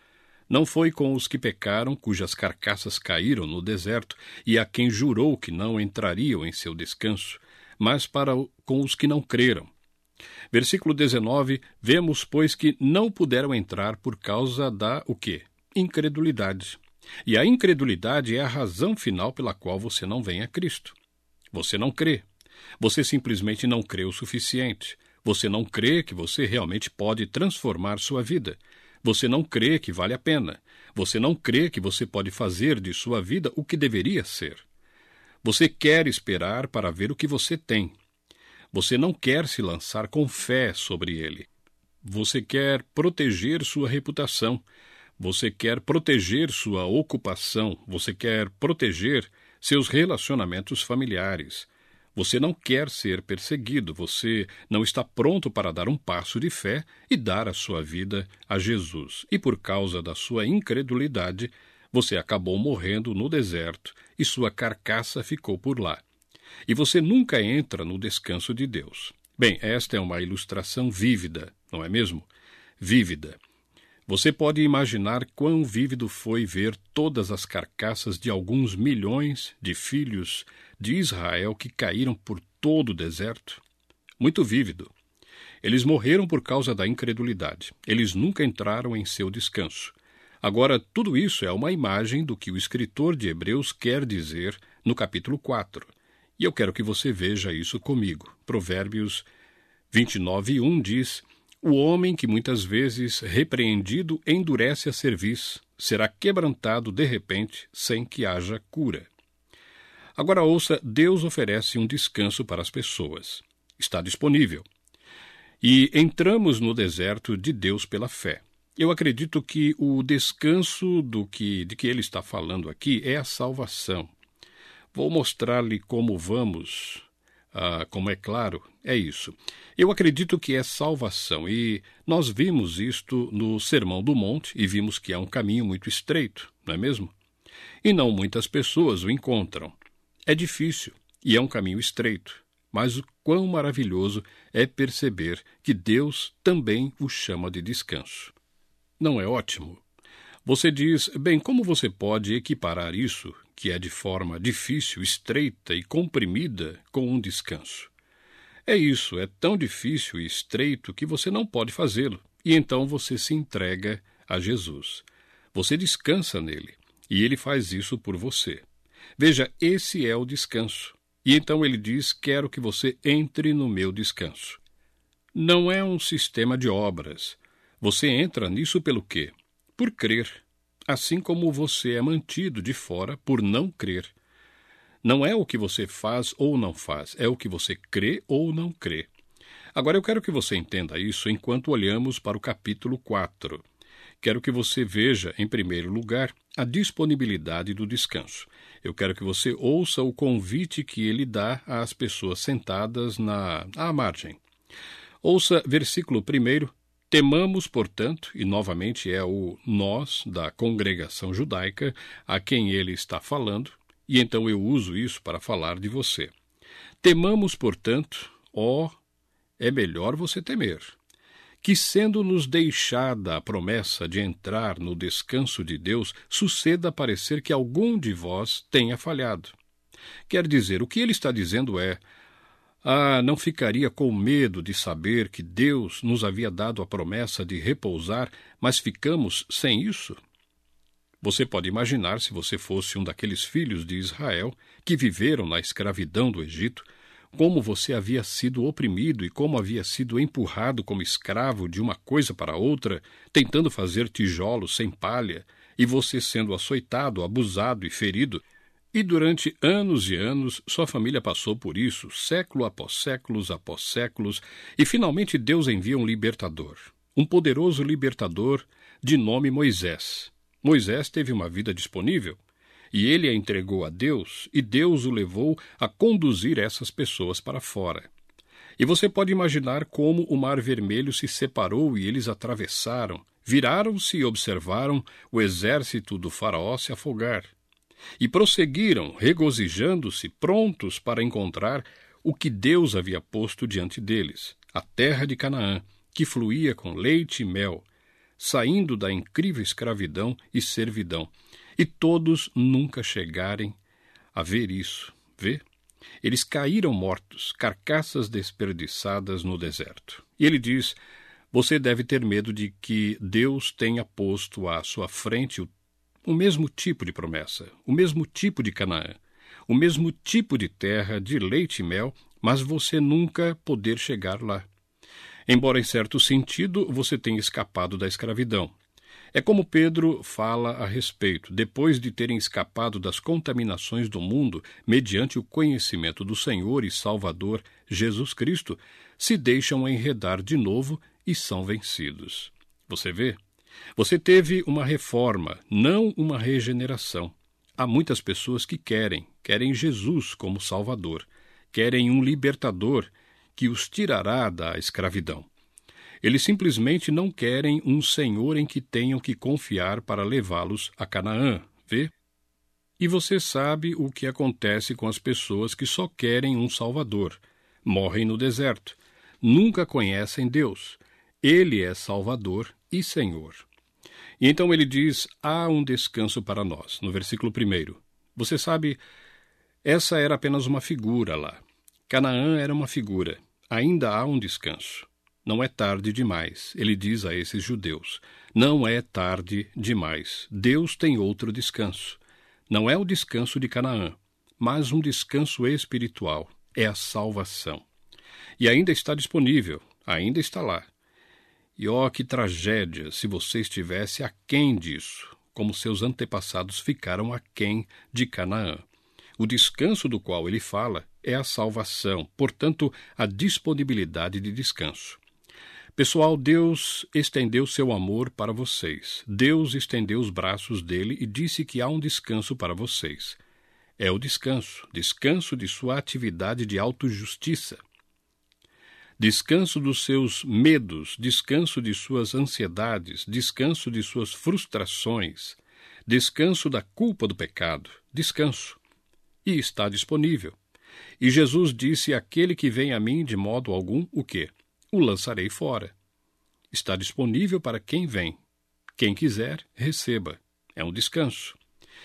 Speaker 2: Não foi com os que pecaram, cujas carcaças caíram no deserto, e a quem jurou que não entrariam em seu descanso, mas para o, com os que não creram. Versículo dezenove, vemos, pois, que não puderam entrar por causa da, o quê? Incredulidade. E a incredulidade é a razão final pela qual você não vem a Cristo. Você não crê. Você simplesmente não crê o suficiente. Você não crê que você realmente pode transformar sua vida. Você não crê que vale a pena. Você não crê que você pode fazer de sua vida o que deveria ser. Você quer esperar para ver o que você tem. Você não quer se lançar com fé sobre ele. Você quer proteger sua reputação. Você quer proteger sua ocupação. Você quer proteger seus relacionamentos familiares. Você não quer ser perseguido. Você não está pronto para dar um passo de fé e dar a sua vida a Jesus. E por causa da sua incredulidade, você acabou morrendo no deserto e sua carcaça ficou por lá. E você nunca entra no descanso de Deus. Bem, esta é uma ilustração vívida, não é mesmo? Vívida. Você pode imaginar quão vívido foi ver todas as carcaças de alguns milhões de filhos de Israel que caíram por todo o deserto? Muito vívido. Eles morreram por causa da incredulidade. Eles nunca entraram em seu descanso. Agora, tudo isso é uma imagem do que o escritor de Hebreus quer dizer no capítulo quatro. E eu quero que você veja isso comigo. Provérbios vinte e nove, um diz: o homem que muitas vezes repreendido endurece a cerviz, será quebrantado de repente, sem que haja cura. Agora ouça, Deus oferece um descanso para as pessoas. Está disponível. E entramos no deserto de Deus pela fé. Eu acredito que o descanso do que, de que ele está falando aqui é a salvação. Vou mostrar-lhe como vamos, ah, como é claro, é isso. Eu acredito que é salvação, e nós vimos isto no Sermão do Monte, e vimos que é um caminho muito estreito, não é mesmo? E não muitas pessoas o encontram. É difícil, e é um caminho estreito, mas o quão maravilhoso é perceber que Deus também o chama de descanso. Não é ótimo? Você diz, bem, como você pode equiparar isso, que é de forma difícil, estreita e comprimida, com um descanso? É isso, é tão difícil e estreito que você não pode fazê-lo, e então você se entrega a Jesus. Você descansa nele, e ele faz isso por você. Veja, esse é o descanso. E então ele diz, quero que você entre no meu descanso. Não é um sistema de obras. Você entra nisso pelo quê? Por crer, assim como você é mantido de fora por não crer. Não é o que você faz ou não faz, é o que você crê ou não crê. Agora eu quero que você entenda isso enquanto olhamos para o capítulo quatro. Quero que você veja, em primeiro lugar, a disponibilidade do descanso. Eu quero que você ouça o convite que ele dá às pessoas sentadas na à margem. Ouça versículo primeiro. Temamos, portanto, e novamente é o nós da congregação judaica a quem ele está falando, e então eu uso isso para falar de você. Temamos, portanto, ó, é melhor você temer, que sendo-nos deixada a promessa de entrar no descanso de Deus, suceda parecer que algum de vós tenha falhado. Quer dizer, o que ele está dizendo é, ah, não ficaria com medo de saber que Deus nos havia dado a promessa de repousar, mas ficamos sem isso? Você pode imaginar se você fosse um daqueles filhos de Israel que viveram na escravidão do Egito, como você havia sido oprimido e como havia sido empurrado como escravo de uma coisa para outra, tentando fazer tijolos sem palha, e você sendo açoitado, abusado e ferido. E durante anos e anos, sua família passou por isso, século após séculos após séculos, e finalmente Deus envia um libertador, um poderoso libertador de nome Moisés. Moisés teve uma vida disponível, e ele a entregou a Deus, e Deus o levou a conduzir essas pessoas para fora. E você pode imaginar como o Mar Vermelho se separou e eles atravessaram, viraram-se e observaram o exército do faraó se afogar. E prosseguiram, regozijando-se, prontos para encontrar o que Deus havia posto diante deles, a terra de Canaã, que fluía com leite e mel. saindo da incrível escravidão e servidão, e todos nunca chegarem a ver isso. Vê? Eles caíram mortos, carcaças desperdiçadas no deserto. E ele diz, você deve ter medo de que Deus tenha posto à sua frente o, o mesmo tipo de promessa, o mesmo tipo de Canaã, o mesmo tipo de terra de leite e mel, mas você nunca poder chegar lá. Embora em certo sentido você tenha escapado da escravidão. É como Pedro fala a respeito, depois de terem escapado das contaminações do mundo, mediante o conhecimento do Senhor e Salvador Jesus Cristo, se deixam enredar de novo e são vencidos. Você vê? Você teve uma reforma, não uma regeneração. Há muitas pessoas que querem, querem Jesus como Salvador, querem um libertador que os tirará da escravidão. Eles simplesmente não querem um Senhor em que tenham que confiar para levá-los a Canaã, vê? E você sabe o que acontece com as pessoas que só querem um Salvador. Morrem no deserto. Nunca conhecem Deus. Ele é Salvador e Senhor. E então ele diz, há um descanso para nós, no versículo primeiro. Você sabe, essa era apenas uma figura lá. Canaã era uma figura. Ainda há um descanso. Não é tarde demais, ele diz a esses judeus. Não é tarde demais. Deus tem outro descanso. Não é o descanso de Canaã, mas um descanso espiritual. É a salvação. E ainda está disponível, ainda está lá. E ó, que tragédia se você estivesse aquém disso, como seus antepassados ficaram aquém de Canaã. O descanso do qual ele fala é a salvação, portanto, a disponibilidade de descanso. Pessoal, Deus estendeu seu amor para vocês. Deus estendeu os braços dele e disse que há um descanso para vocês. É o descanso, descanso de sua atividade de autojustiça. Descanso dos seus medos, descanso de suas ansiedades, descanso de suas frustrações, descanso da culpa do pecado, descanso. E está disponível. E Jesus disse, aquele que vem a mim de modo algum, o quê? O lançarei fora. Está disponível para quem vem. Quem quiser, receba. É um descanso.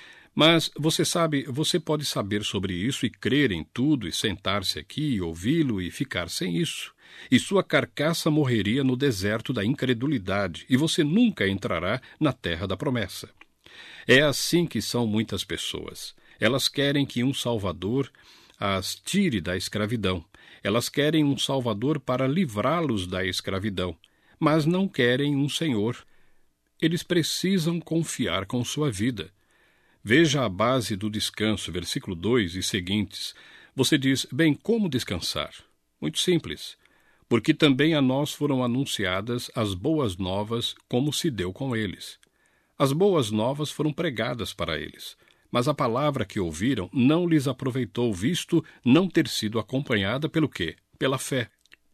Speaker 2: Mas, você sabe, você pode saber sobre isso e crer em tudo e sentar-se aqui e ouvi-lo e ficar sem isso. E sua carcaça morreria no deserto da incredulidade e você nunca entrará na terra da promessa. É assim que são muitas pessoas. Elas querem que um Salvador as tire da escravidão. Elas querem um Salvador para livrá-los da escravidão, mas não querem um Senhor. Eles precisam confiar com sua vida. Veja a base do descanso, versículo dois e seguintes. Você diz, bem, como descansar? Muito simples. Porque também a nós foram anunciadas as boas novas, como se deu com eles. As boas novas foram pregadas para eles. Mas a palavra que ouviram não lhes aproveitou, visto não ter sido acompanhada pelo quê? Pela fé.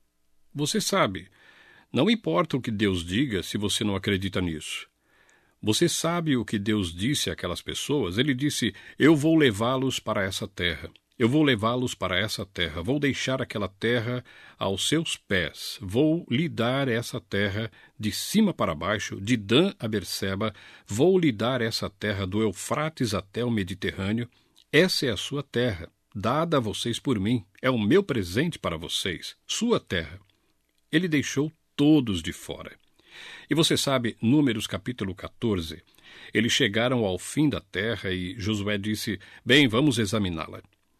Speaker 2: Você sabe, não importa o que Deus diga se você não acredita nisso. Você sabe o que Deus disse àquelas pessoas? Ele disse, eu vou levá-los para essa terra. Eu vou levá-los para essa terra, vou deixar aquela terra aos seus pés, vou lhe dar essa terra de cima para baixo, de Dan a Berseba, vou lhe dar essa terra do Eufrates até o Mediterrâneo. Essa é a sua terra, dada a vocês por mim, é o meu presente para vocês, sua terra. Ele deixou todos de fora. E você sabe, Números capítulo catorze, eles chegaram ao fim da terra e Josué disse, bem, vamos examiná-la.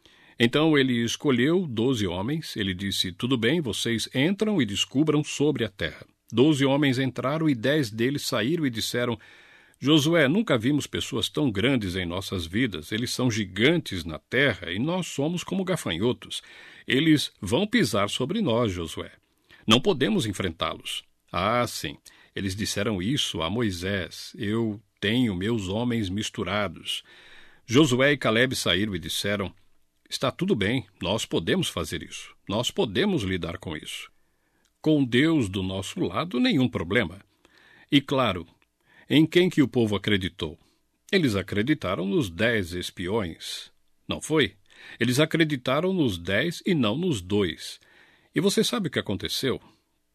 Speaker 2: Então ele escolheu doze homens, ele disse, tudo bem, vocês entram e descubram sobre a terra. Doze homens entraram e dez deles saíram e disseram, Josué, nunca vimos pessoas tão grandes em nossas vidas, eles são gigantes na terra e nós somos como gafanhotos. Eles vão pisar sobre nós, Josué. Não podemos enfrentá-los. Ah, sim, eles disseram isso a Moisés, eu tenho meus homens misturados. Josué e Calebe saíram e disseram, está tudo bem, nós podemos fazer isso. Nós podemos lidar com isso. Com Deus do nosso lado, nenhum problema. E claro, em quem que o povo acreditou? Eles acreditaram nos dez espiões. Não foi? Eles acreditaram nos dez e não nos dois. E você sabe o que aconteceu?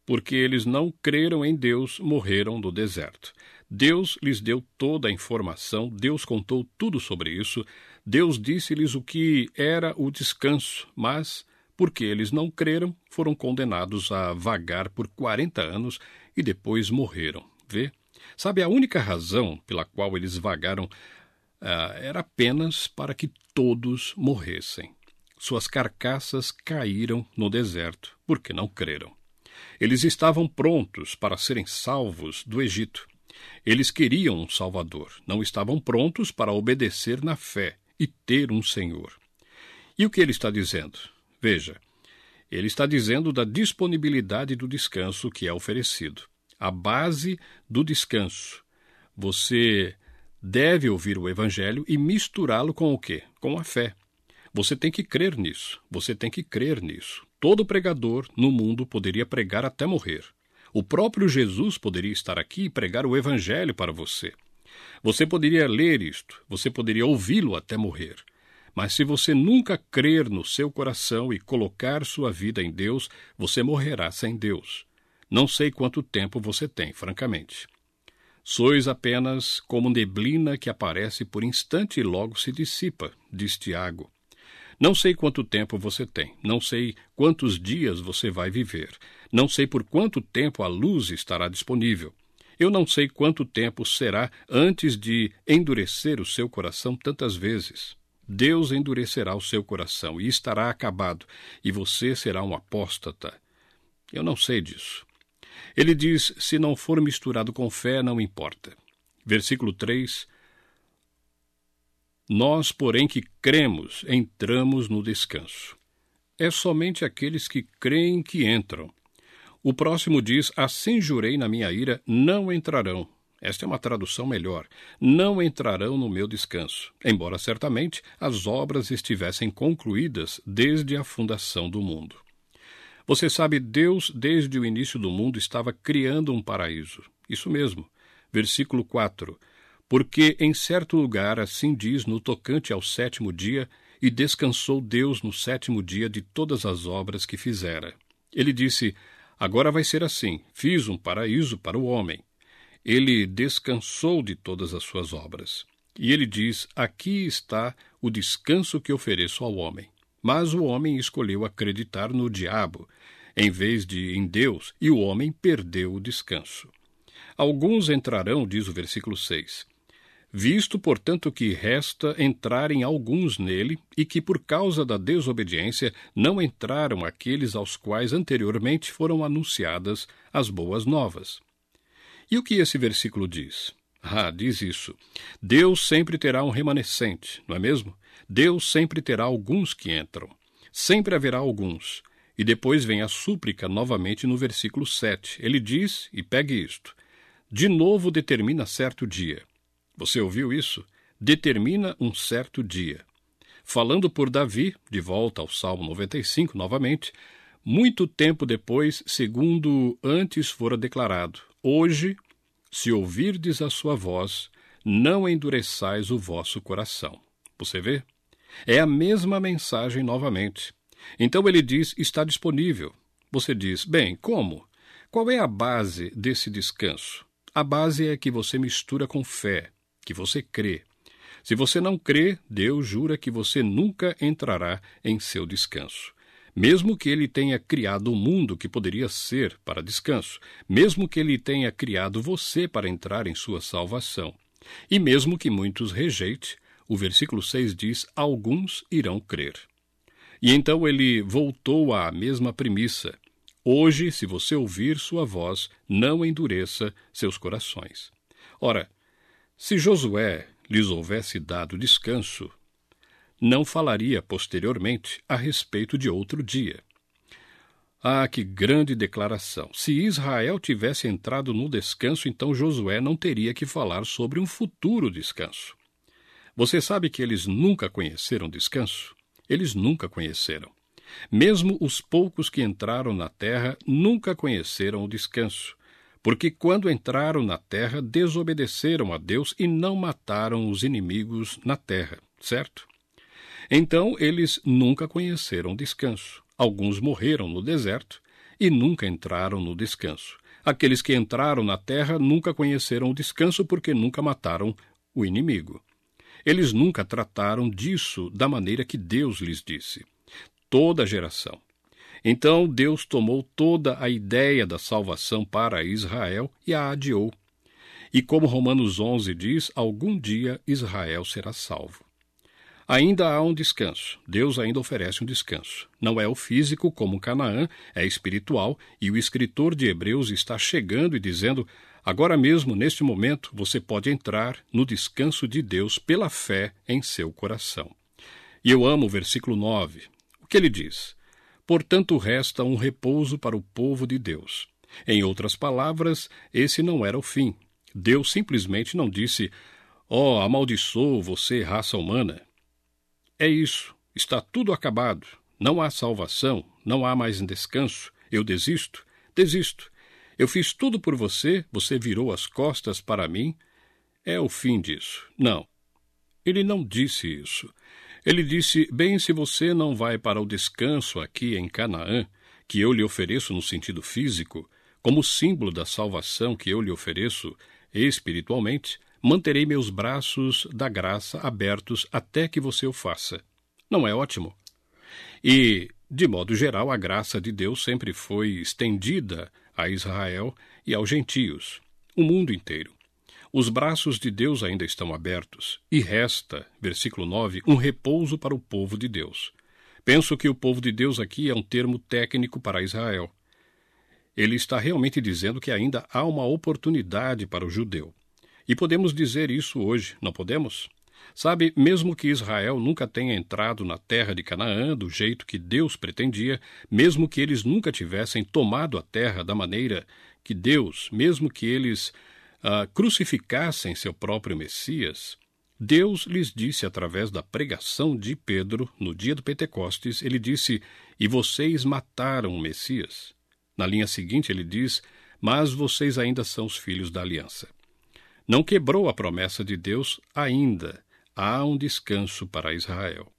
Speaker 2: porque eles não creram em Deus, morreram no deserto. Deus lhes deu toda a informação, Deus contou tudo sobre isso, Deus disse-lhes o que era o descanso, mas, porque eles não creram, foram condenados a vagar por quarenta anos e depois morreram. Vê? Sabe, a única razão pela qual eles vagaram ah, era apenas para que todos morressem. Suas carcaças caíram no deserto, porque não creram. Eles estavam prontos para serem salvos do Egito. Eles queriam um Salvador, não estavam prontos para obedecer na fé e ter um Senhor. E o que ele está dizendo? Veja, ele está dizendo da disponibilidade do descanso que é oferecido. A base do descanso. Você deve ouvir o Evangelho e misturá-lo com o quê? Com a fé. Você tem que crer nisso, você tem que crer nisso. Todo pregador no mundo poderia pregar até morrer. O próprio Jesus poderia estar aqui e pregar o Evangelho para você. Você poderia ler isto, você poderia ouvi-lo até morrer. Mas se você nunca crer no seu coração e colocar sua vida em Deus, você morrerá sem Deus. Não sei quanto tempo você tem, francamente. Sois apenas como neblina que aparece por instante e logo se dissipa, diz Tiago. Não sei quanto tempo você tem, não sei quantos dias você vai viver, não sei por quanto tempo a luz estará disponível. Eu não sei quanto tempo será antes de endurecer o seu coração tantas vezes. Deus endurecerá o seu coração e estará acabado, e você será um apóstata. Eu não sei disso. Ele diz, se não for misturado com fé, não importa. Versículo três. Nós, porém, que cremos, entramos no descanso. É somente aqueles que creem que entram. O próximo diz, assim jurei na minha ira, não entrarão. Esta é uma tradução melhor. Não entrarão no meu descanso, embora certamente as obras estivessem concluídas desde a fundação do mundo. Você sabe, Deus, desde o início do mundo, estava criando um paraíso. Isso mesmo. Versículo quatro. Porque em certo lugar, assim diz no tocante ao sétimo dia, e descansou Deus no sétimo dia de todas as obras que fizera. Ele disse, agora vai ser assim, fiz um paraíso para o homem. Ele descansou de todas as suas obras. E ele diz, aqui está o descanso que ofereço ao homem. Mas o homem escolheu acreditar no diabo, em vez de em Deus, e o homem perdeu o descanso. Alguns entrarão, diz o versículo seis. Visto, portanto, que resta entrarem alguns nele, e que por causa da desobediência não entraram aqueles aos quais anteriormente foram anunciadas as boas novas. E o que esse versículo diz? Ah, diz isso. Deus sempre terá um remanescente, não é mesmo? Deus sempre terá alguns que entram. Sempre haverá alguns. E depois vem a súplica novamente no versículo sete. Ele diz, e pegue isto, de novo determina certo dia. Você ouviu isso? Determina um certo dia. Falando por Davi, de volta ao Salmo noventa e cinco novamente, muito tempo depois, segundo antes fora declarado, hoje, se ouvirdes a sua voz, não endureçais o vosso coração. Você vê? É a mesma mensagem novamente. Então ele diz, está disponível. Você diz, bem, como? Qual é a base desse descanso? A base é que você mistura com fé, que você crê. Se você não crê, Deus jura que você nunca entrará em seu descanso. Mesmo que ele tenha criado o mundo que poderia ser para descanso, mesmo que ele tenha criado você para entrar em sua salvação, e mesmo que muitos rejeite, o versículo seis diz, alguns irão crer. E então ele voltou à mesma premissa. Hoje, se você ouvir sua voz, não endureça seus corações. Ora, se Josué lhes houvesse dado descanso, não falaria posteriormente a respeito de outro dia. Ah, que grande declaração! Se Israel tivesse entrado no descanso, então Josué não teria que falar sobre um futuro descanso. Você sabe que eles nunca conheceram descanso? Eles nunca conheceram. Mesmo os poucos que entraram na terra nunca conheceram o descanso, porque quando entraram na terra desobedeceram a Deus e não mataram os inimigos na terra, certo? Então eles nunca conheceram descanso. Alguns morreram no deserto e nunca entraram no descanso. Aqueles que entraram na terra nunca conheceram o descanso porque nunca mataram o inimigo. Eles nunca trataram disso da maneira que Deus lhes disse. Toda a geração. Então Deus tomou toda a ideia da salvação para Israel e a adiou. E como Romanos onze diz, algum dia Israel será salvo. Ainda há um descanso. Deus ainda oferece um descanso. Não é o físico, como Canaã, é espiritual, e o escritor de Hebreus está chegando e dizendo, agora mesmo, neste momento, você pode entrar no descanso de Deus pela fé em seu coração. E eu amo o versículo nove. O que ele diz? Portanto, resta um repouso para o povo de Deus. Em outras palavras, esse não era o fim. Deus simplesmente não disse, ó, oh, amaldiçoo você, raça humana. É isso, está tudo acabado, não há salvação, não há mais descanso, eu desisto, desisto. Eu fiz tudo por você, você virou as costas para mim. É o fim disso. Não, ele não disse isso. Ele disse, bem, se você não vai para o descanso aqui em Canaã, que eu lhe ofereço no sentido físico, como símbolo da salvação que eu lhe ofereço espiritualmente, manterei meus braços da graça abertos até que você o faça. Não é ótimo? E, de modo geral, a graça de Deus sempre foi estendida a Israel e aos gentios, o mundo inteiro. Os braços de Deus ainda estão abertos, e resta, versículo nove, um repouso para o povo de Deus. Penso que o povo de Deus aqui é um termo técnico para Israel. Ele está realmente dizendo que ainda há uma oportunidade para o judeu. E podemos dizer isso hoje, não podemos? Sabe, mesmo que Israel nunca tenha entrado na terra de Canaã do jeito que Deus pretendia, mesmo que eles nunca tivessem tomado a terra da maneira que Deus, mesmo que eles uh, crucificassem seu próprio Messias, Deus lhes disse através da pregação de Pedro, no dia do Pentecostes, ele disse, e vocês mataram o Messias. Na linha seguinte ele diz, mas vocês ainda são os filhos da aliança. Não quebrou a promessa de Deus ainda. Há um descanso para Israel.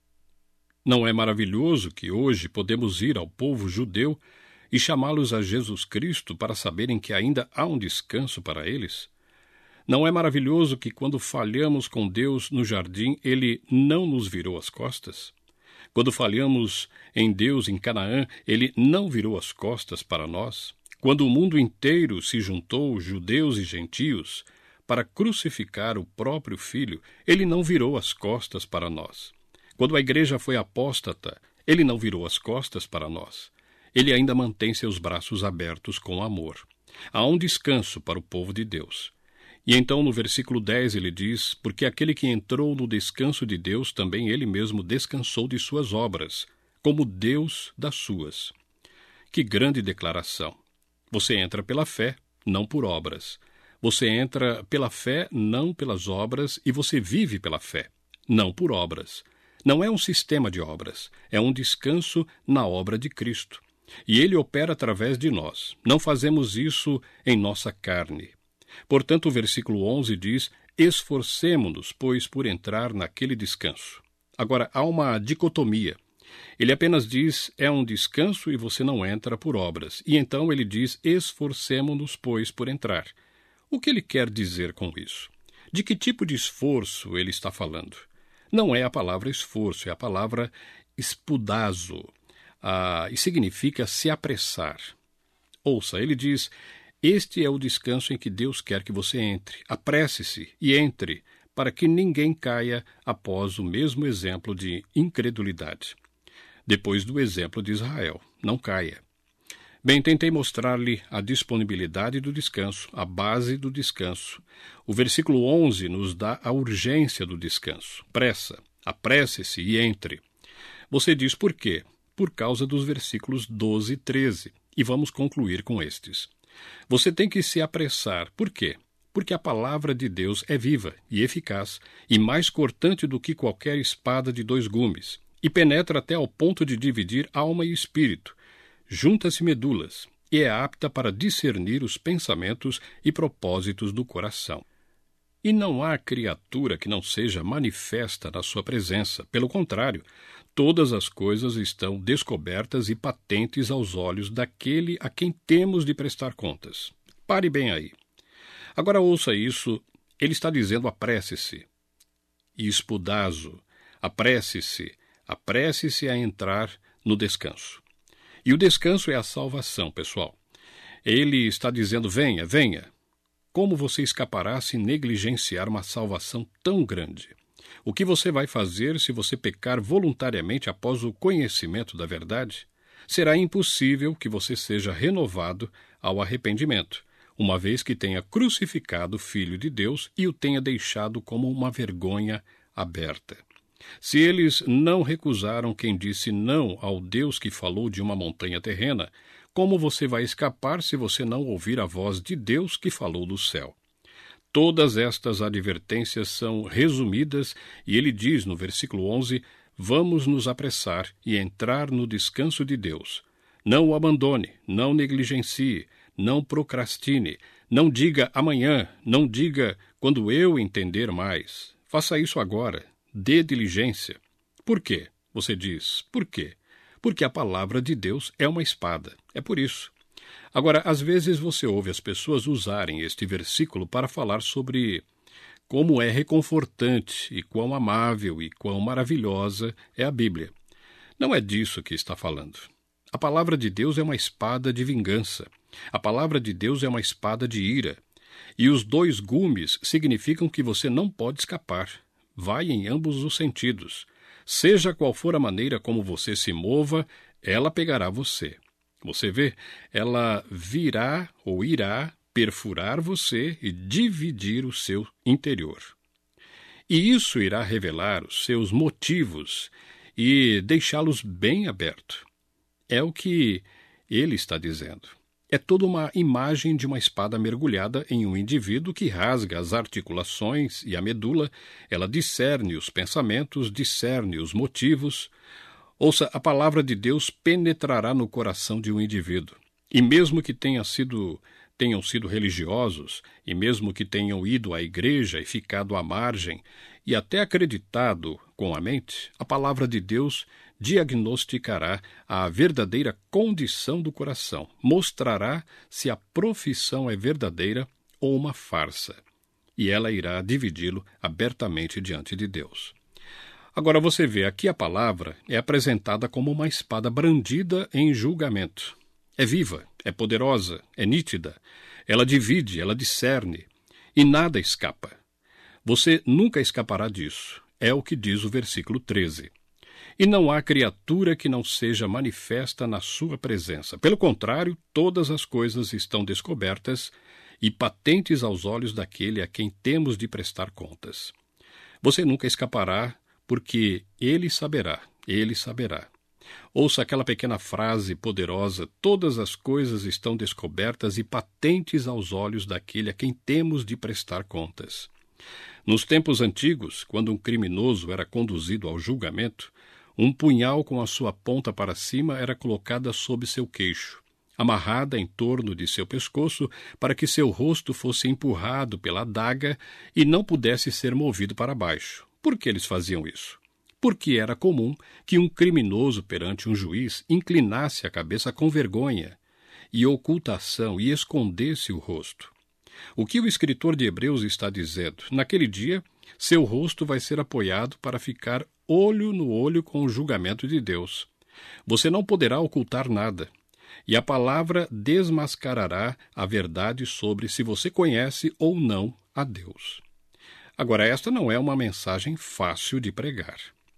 Speaker 2: Não é maravilhoso que hoje podemos ir ao povo judeu e chamá-los a Jesus Cristo para saberem que ainda há um descanso para eles? Não é maravilhoso que quando falhamos com Deus no jardim, Ele não nos virou as costas? Quando falhamos em Deus em Canaã, Ele não virou as costas para nós? Quando o mundo inteiro se juntou, judeus e gentios, para crucificar o próprio Filho, ele não virou as costas para nós. Quando a igreja foi apóstata, ele não virou as costas para nós. Ele ainda mantém seus braços abertos com amor. Há um descanso para o povo de Deus. E então no versículo dez ele diz, porque aquele que entrou no descanso de Deus, também ele mesmo descansou de suas obras, como Deus das suas. Que grande declaração! Você entra pela fé, não por obras. Você entra pela fé, não pelas obras, e você vive pela fé, não por obras. Não é um sistema de obras, é um descanso na obra de Cristo. E Ele opera através de nós. Não fazemos isso em nossa carne. Portanto, o versículo onze diz, esforcemo-nos, pois, por entrar naquele descanso. Agora, há uma dicotomia. Ele apenas diz, é um descanso e você não entra por obras. E então ele diz, esforcemo-nos, pois, por entrar. O que ele quer dizer com isso? De que tipo de esforço ele está falando? Não é a palavra esforço, é a palavra espudazo, ah, e significa se apressar. Ouça, ele diz, este é o descanso em que Deus quer que você entre. Apresse-se e entre, para que ninguém caia após o mesmo exemplo de incredulidade. Depois do exemplo de Israel, não caia. Bem, tentei mostrar-lhe a disponibilidade do descanso, a base do descanso. O versículo onze nos dá a urgência do descanso. Pressa, apresse-se e entre. Você diz por quê? Por causa dos versículos doze e treze. E vamos concluir com estes. Você tem que se apressar. Por quê? Porque a palavra de Deus é viva e eficaz, e mais cortante do que qualquer espada de dois gumes, e penetra até ao ponto de dividir alma e espírito, juntas e medulas, e é apta para discernir os pensamentos e propósitos do coração. E não há criatura que não seja manifesta na sua presença. Pelo contrário, todas as coisas estão descobertas e patentes aos olhos daquele a quem temos de prestar contas. Pare bem aí. Agora ouça isso. Ele está dizendo: apresse-se. Espudazo. Apresse-se. Apresse-se a entrar no descanso. E o descanso é a salvação, pessoal. Ele está dizendo: venha, venha. Como você escapará se negligenciar uma salvação tão grande? O que você vai fazer se você pecar voluntariamente após o conhecimento da verdade? Será impossível que você seja renovado ao arrependimento, uma vez que tenha crucificado o Filho de Deus e o tenha deixado como uma vergonha aberta. Se eles não recusaram quem disse não ao Deus que falou de uma montanha terrena, como você vai escapar se você não ouvir a voz de Deus que falou do céu? Todas estas advertências são resumidas e ele diz no versículo onze: vamos nos apressar e entrar no descanso de Deus. Não o abandone, não negligencie, não procrastine, não diga amanhã, não diga quando eu entender mais. Faça isso agora, dê diligência. Por quê? Você diz, por quê? Porque a palavra de Deus é uma espada. É por isso. Agora, às vezes você ouve as pessoas usarem este versículo para falar sobre como é reconfortante e quão amável e quão maravilhosa é a Bíblia. Não é disso que está falando. A palavra de Deus é uma espada de vingança. A palavra de Deus é uma espada de ira. E os dois gumes significam que você não pode escapar. Vai em ambos os sentidos. Seja qual for a maneira como você se mova, ela pegará você. Você vê, ela virá ou irá perfurar você e dividir o seu interior. E isso irá revelar os seus motivos e deixá-los bem abertos. É o que ele está dizendo. É toda uma imagem de uma espada mergulhada em um indivíduo que rasga as articulações e a medula. Ela discerne os pensamentos, discerne os motivos. Ouça, a palavra de Deus penetrará no coração de um indivíduo. E mesmo que tenha sido, tenham sido religiosos, e mesmo que tenham ido à igreja e ficado à margem, e até acreditado com a mente, a palavra de Deus diagnosticará a verdadeira condição do coração, mostrará se a profissão é verdadeira ou uma farsa, e ela irá dividi-lo abertamente diante de Deus. Agora você vê, aqui a palavra é apresentada como uma espada brandida em julgamento. É viva, é poderosa, é nítida, ela divide, ela discerne, e nada escapa. Você nunca escapará disso, é o que diz o versículo treze. E não há criatura que não seja manifesta na sua presença. Pelo contrário, todas as coisas estão descobertas e patentes aos olhos daquele a quem temos de prestar contas. Você nunca escapará, porque ele saberá, ele saberá. Ouça aquela pequena frase poderosa: todas as coisas estão descobertas e patentes aos olhos daquele a quem temos de prestar contas. Nos tempos antigos, quando um criminoso era conduzido ao julgamento, um punhal com a sua ponta para cima era colocada sob seu queixo, amarrada em torno de seu pescoço para que seu rosto fosse empurrado pela adaga e não pudesse ser movido para baixo. Por que eles faziam isso? Porque era comum que um criminoso perante um juiz inclinasse a cabeça com vergonha e ocultação e escondesse o rosto. O que o escritor de Hebreus está dizendo? Naquele dia, seu rosto vai ser apoiado para ficar olho no olho com o julgamento de Deus. Você não poderá ocultar nada, e a palavra desmascarará a verdade sobre se você conhece ou não a Deus. Agora, esta não é uma mensagem fácil de pregar.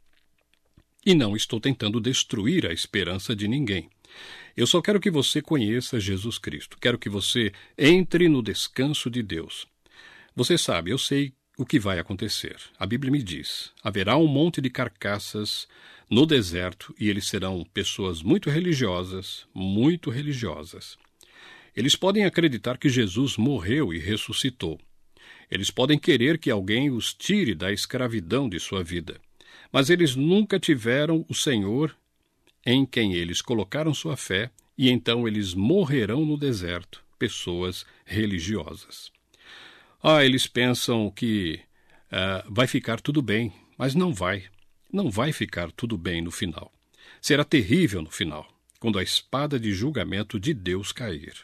Speaker 2: E não estou tentando destruir a esperança de ninguém. Eu só quero que você conheça Jesus Cristo. Quero que você entre no descanso de Deus. Você sabe, eu sei o que vai acontecer. A Bíblia me diz: haverá um monte de carcaças no deserto e eles serão pessoas muito religiosas, muito religiosas. Eles podem acreditar que Jesus morreu e ressuscitou. Eles podem querer que alguém os tire da escravidão de sua vida. Mas eles nunca tiveram o Senhor em quem eles colocaram sua fé, e então eles morrerão no deserto, pessoas religiosas. Ah, eles pensam que uh, vai ficar tudo bem, mas não vai. Não vai ficar tudo bem no final. Será terrível no final, quando a espada de julgamento de Deus cair.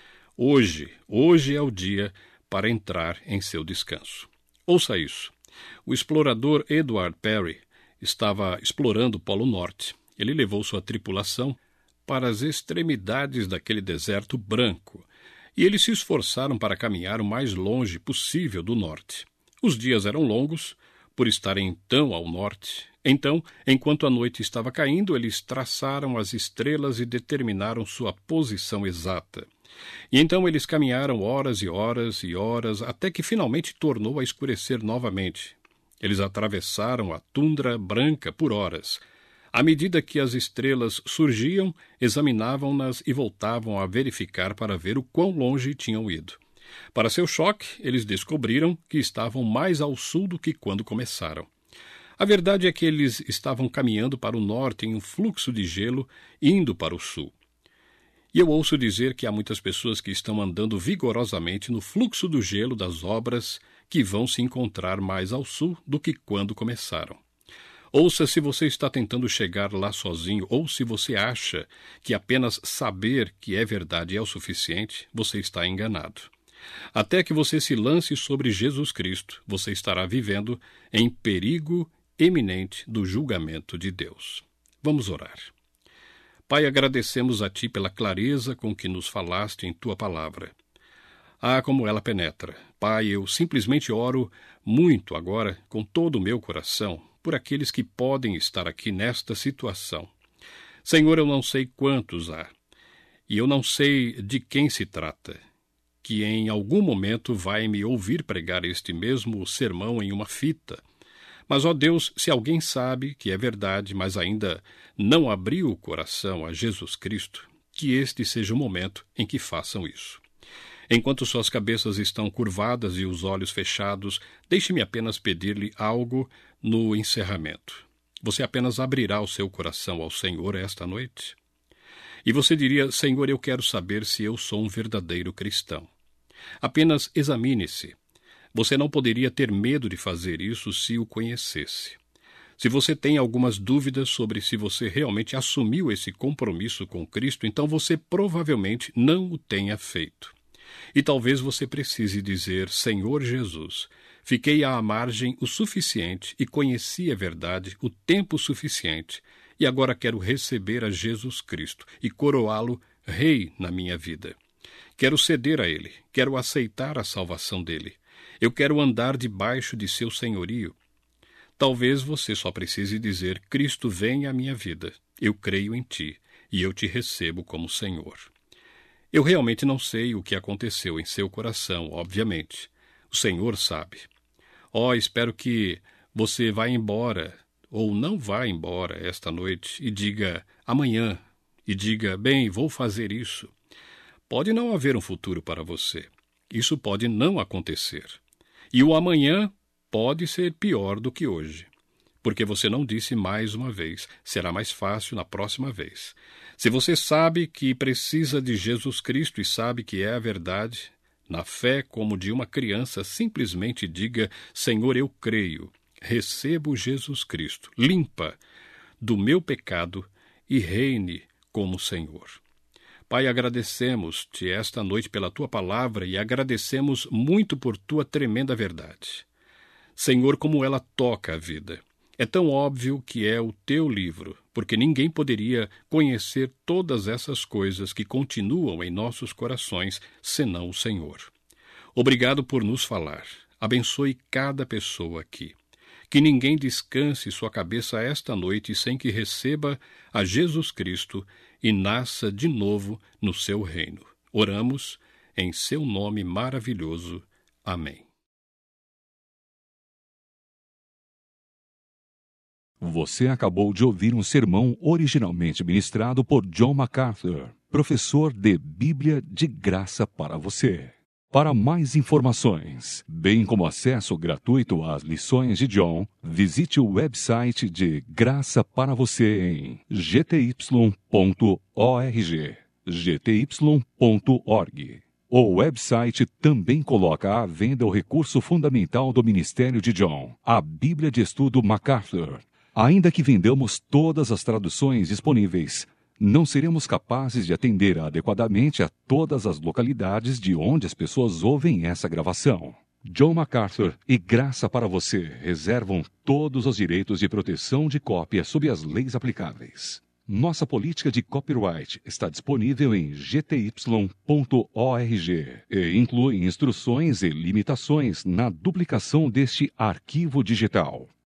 Speaker 2: Hoje, hoje é o dia para entrar em seu descanso. Ouça isso. O explorador Edward Perry estava explorando o Polo Norte. Ele levou sua tripulação para as extremidades daquele deserto branco, e eles se esforçaram para caminhar o mais longe possível do norte. Os dias eram longos, por estarem tão ao norte. Então, enquanto a noite estava caindo, eles traçaram as estrelas e determinaram sua posição exata. E então eles caminharam horas e horas e horas, até que finalmente tornou a escurecer novamente. Eles atravessaram a tundra branca por horas. À medida que as estrelas surgiam, examinavam-nas e voltavam a verificar para ver o quão longe tinham ido. Para seu choque, eles descobriram que estavam mais ao sul do que quando começaram. A verdade é que eles estavam caminhando para o norte em um fluxo de gelo, indo para o sul. E eu ouço dizer que há muitas pessoas que estão andando vigorosamente no fluxo do gelo das obras que vão se encontrar mais ao sul do que quando começaram. Ouça, se você está tentando chegar lá sozinho ou se você acha que apenas saber que é verdade é o suficiente, você está enganado. Até que você se lance sobre Jesus Cristo, você estará vivendo em perigo eminente do julgamento de Deus. Vamos orar. Pai, agradecemos a Ti pela clareza com que nos falaste em Tua palavra. Ah, como ela penetra. Pai, eu simplesmente oro muito agora, com todo o meu coração, por aqueles que podem estar aqui nesta situação. Senhor, eu não sei quantos há, e eu não sei de quem se trata, que em algum momento vai me ouvir pregar este mesmo sermão em uma fita. Mas, ó Deus, se alguém sabe que é verdade, mas ainda não abriu o coração a Jesus Cristo, que este seja o momento em que façam isso. Enquanto suas cabeças estão curvadas e os olhos fechados, deixe-me apenas pedir-lhe algo no encerramento. Você apenas abrirá o seu coração ao Senhor esta noite? E você diria, Senhor, eu quero saber se eu sou um verdadeiro cristão. Apenas examine-se. Você não poderia ter medo de fazer isso se o conhecesse. Se você tem algumas dúvidas sobre se você realmente assumiu esse compromisso com Cristo, então você provavelmente não o tenha feito. E talvez você precise dizer, Senhor Jesus, fiquei à margem o suficiente e conheci a verdade o tempo suficiente, e agora quero receber a Jesus Cristo e coroá-lo Rei na minha vida. Quero ceder a Ele, quero aceitar a salvação dEle. Eu quero andar debaixo de seu senhorio. Talvez você só precise dizer, Cristo, vem à minha vida, eu creio em Ti, e eu Te recebo como Senhor. Eu realmente não sei o que aconteceu em seu coração, obviamente. O Senhor sabe. Oh, espero que você vá embora, ou não vá embora esta noite, e diga, amanhã, e diga, bem, vou fazer isso. Pode não haver um futuro para você. Isso pode não acontecer. E o amanhã pode ser pior do que hoje. Porque você não disse mais uma vez, será mais fácil na próxima vez. Se você sabe que precisa de Jesus Cristo e sabe que é a verdade, na fé como de uma criança, simplesmente diga, Senhor, eu creio, recebo Jesus Cristo, limpa do meu pecado e reine como Senhor. Pai, agradecemos-te esta noite pela Tua palavra e agradecemos muito por Tua tremenda verdade. Senhor, como ela toca a vida. É tão óbvio que é o Teu livro, porque ninguém poderia conhecer todas essas coisas que continuam em nossos corações, senão o Senhor. Obrigado por nos falar. Abençoe cada pessoa aqui. Que ninguém descanse sua cabeça esta noite sem que receba a Jesus Cristo e nasça de novo no seu reino. Oramos em seu nome maravilhoso. Amém.
Speaker 1: Você acabou de ouvir um sermão originalmente ministrado por John MacArthur, professor de Bíblia de graça para você. Para mais informações, bem como acesso gratuito às lições de John, visite o website de Graça para Você em g t y ponto org, g t y ponto org. O website também coloca à venda o recurso fundamental do ministério de John, a Bíblia de Estudo MacArthur. Ainda que vendamos todas as traduções disponíveis, não seremos capazes de atender adequadamente a todas as localidades de onde as pessoas ouvem essa gravação. John MacArthur e Graça para Você reservam todos os direitos de proteção de cópia sob as leis aplicáveis. Nossa política de copyright está disponível em g t y ponto org e inclui instruções e limitações na duplicação deste arquivo digital.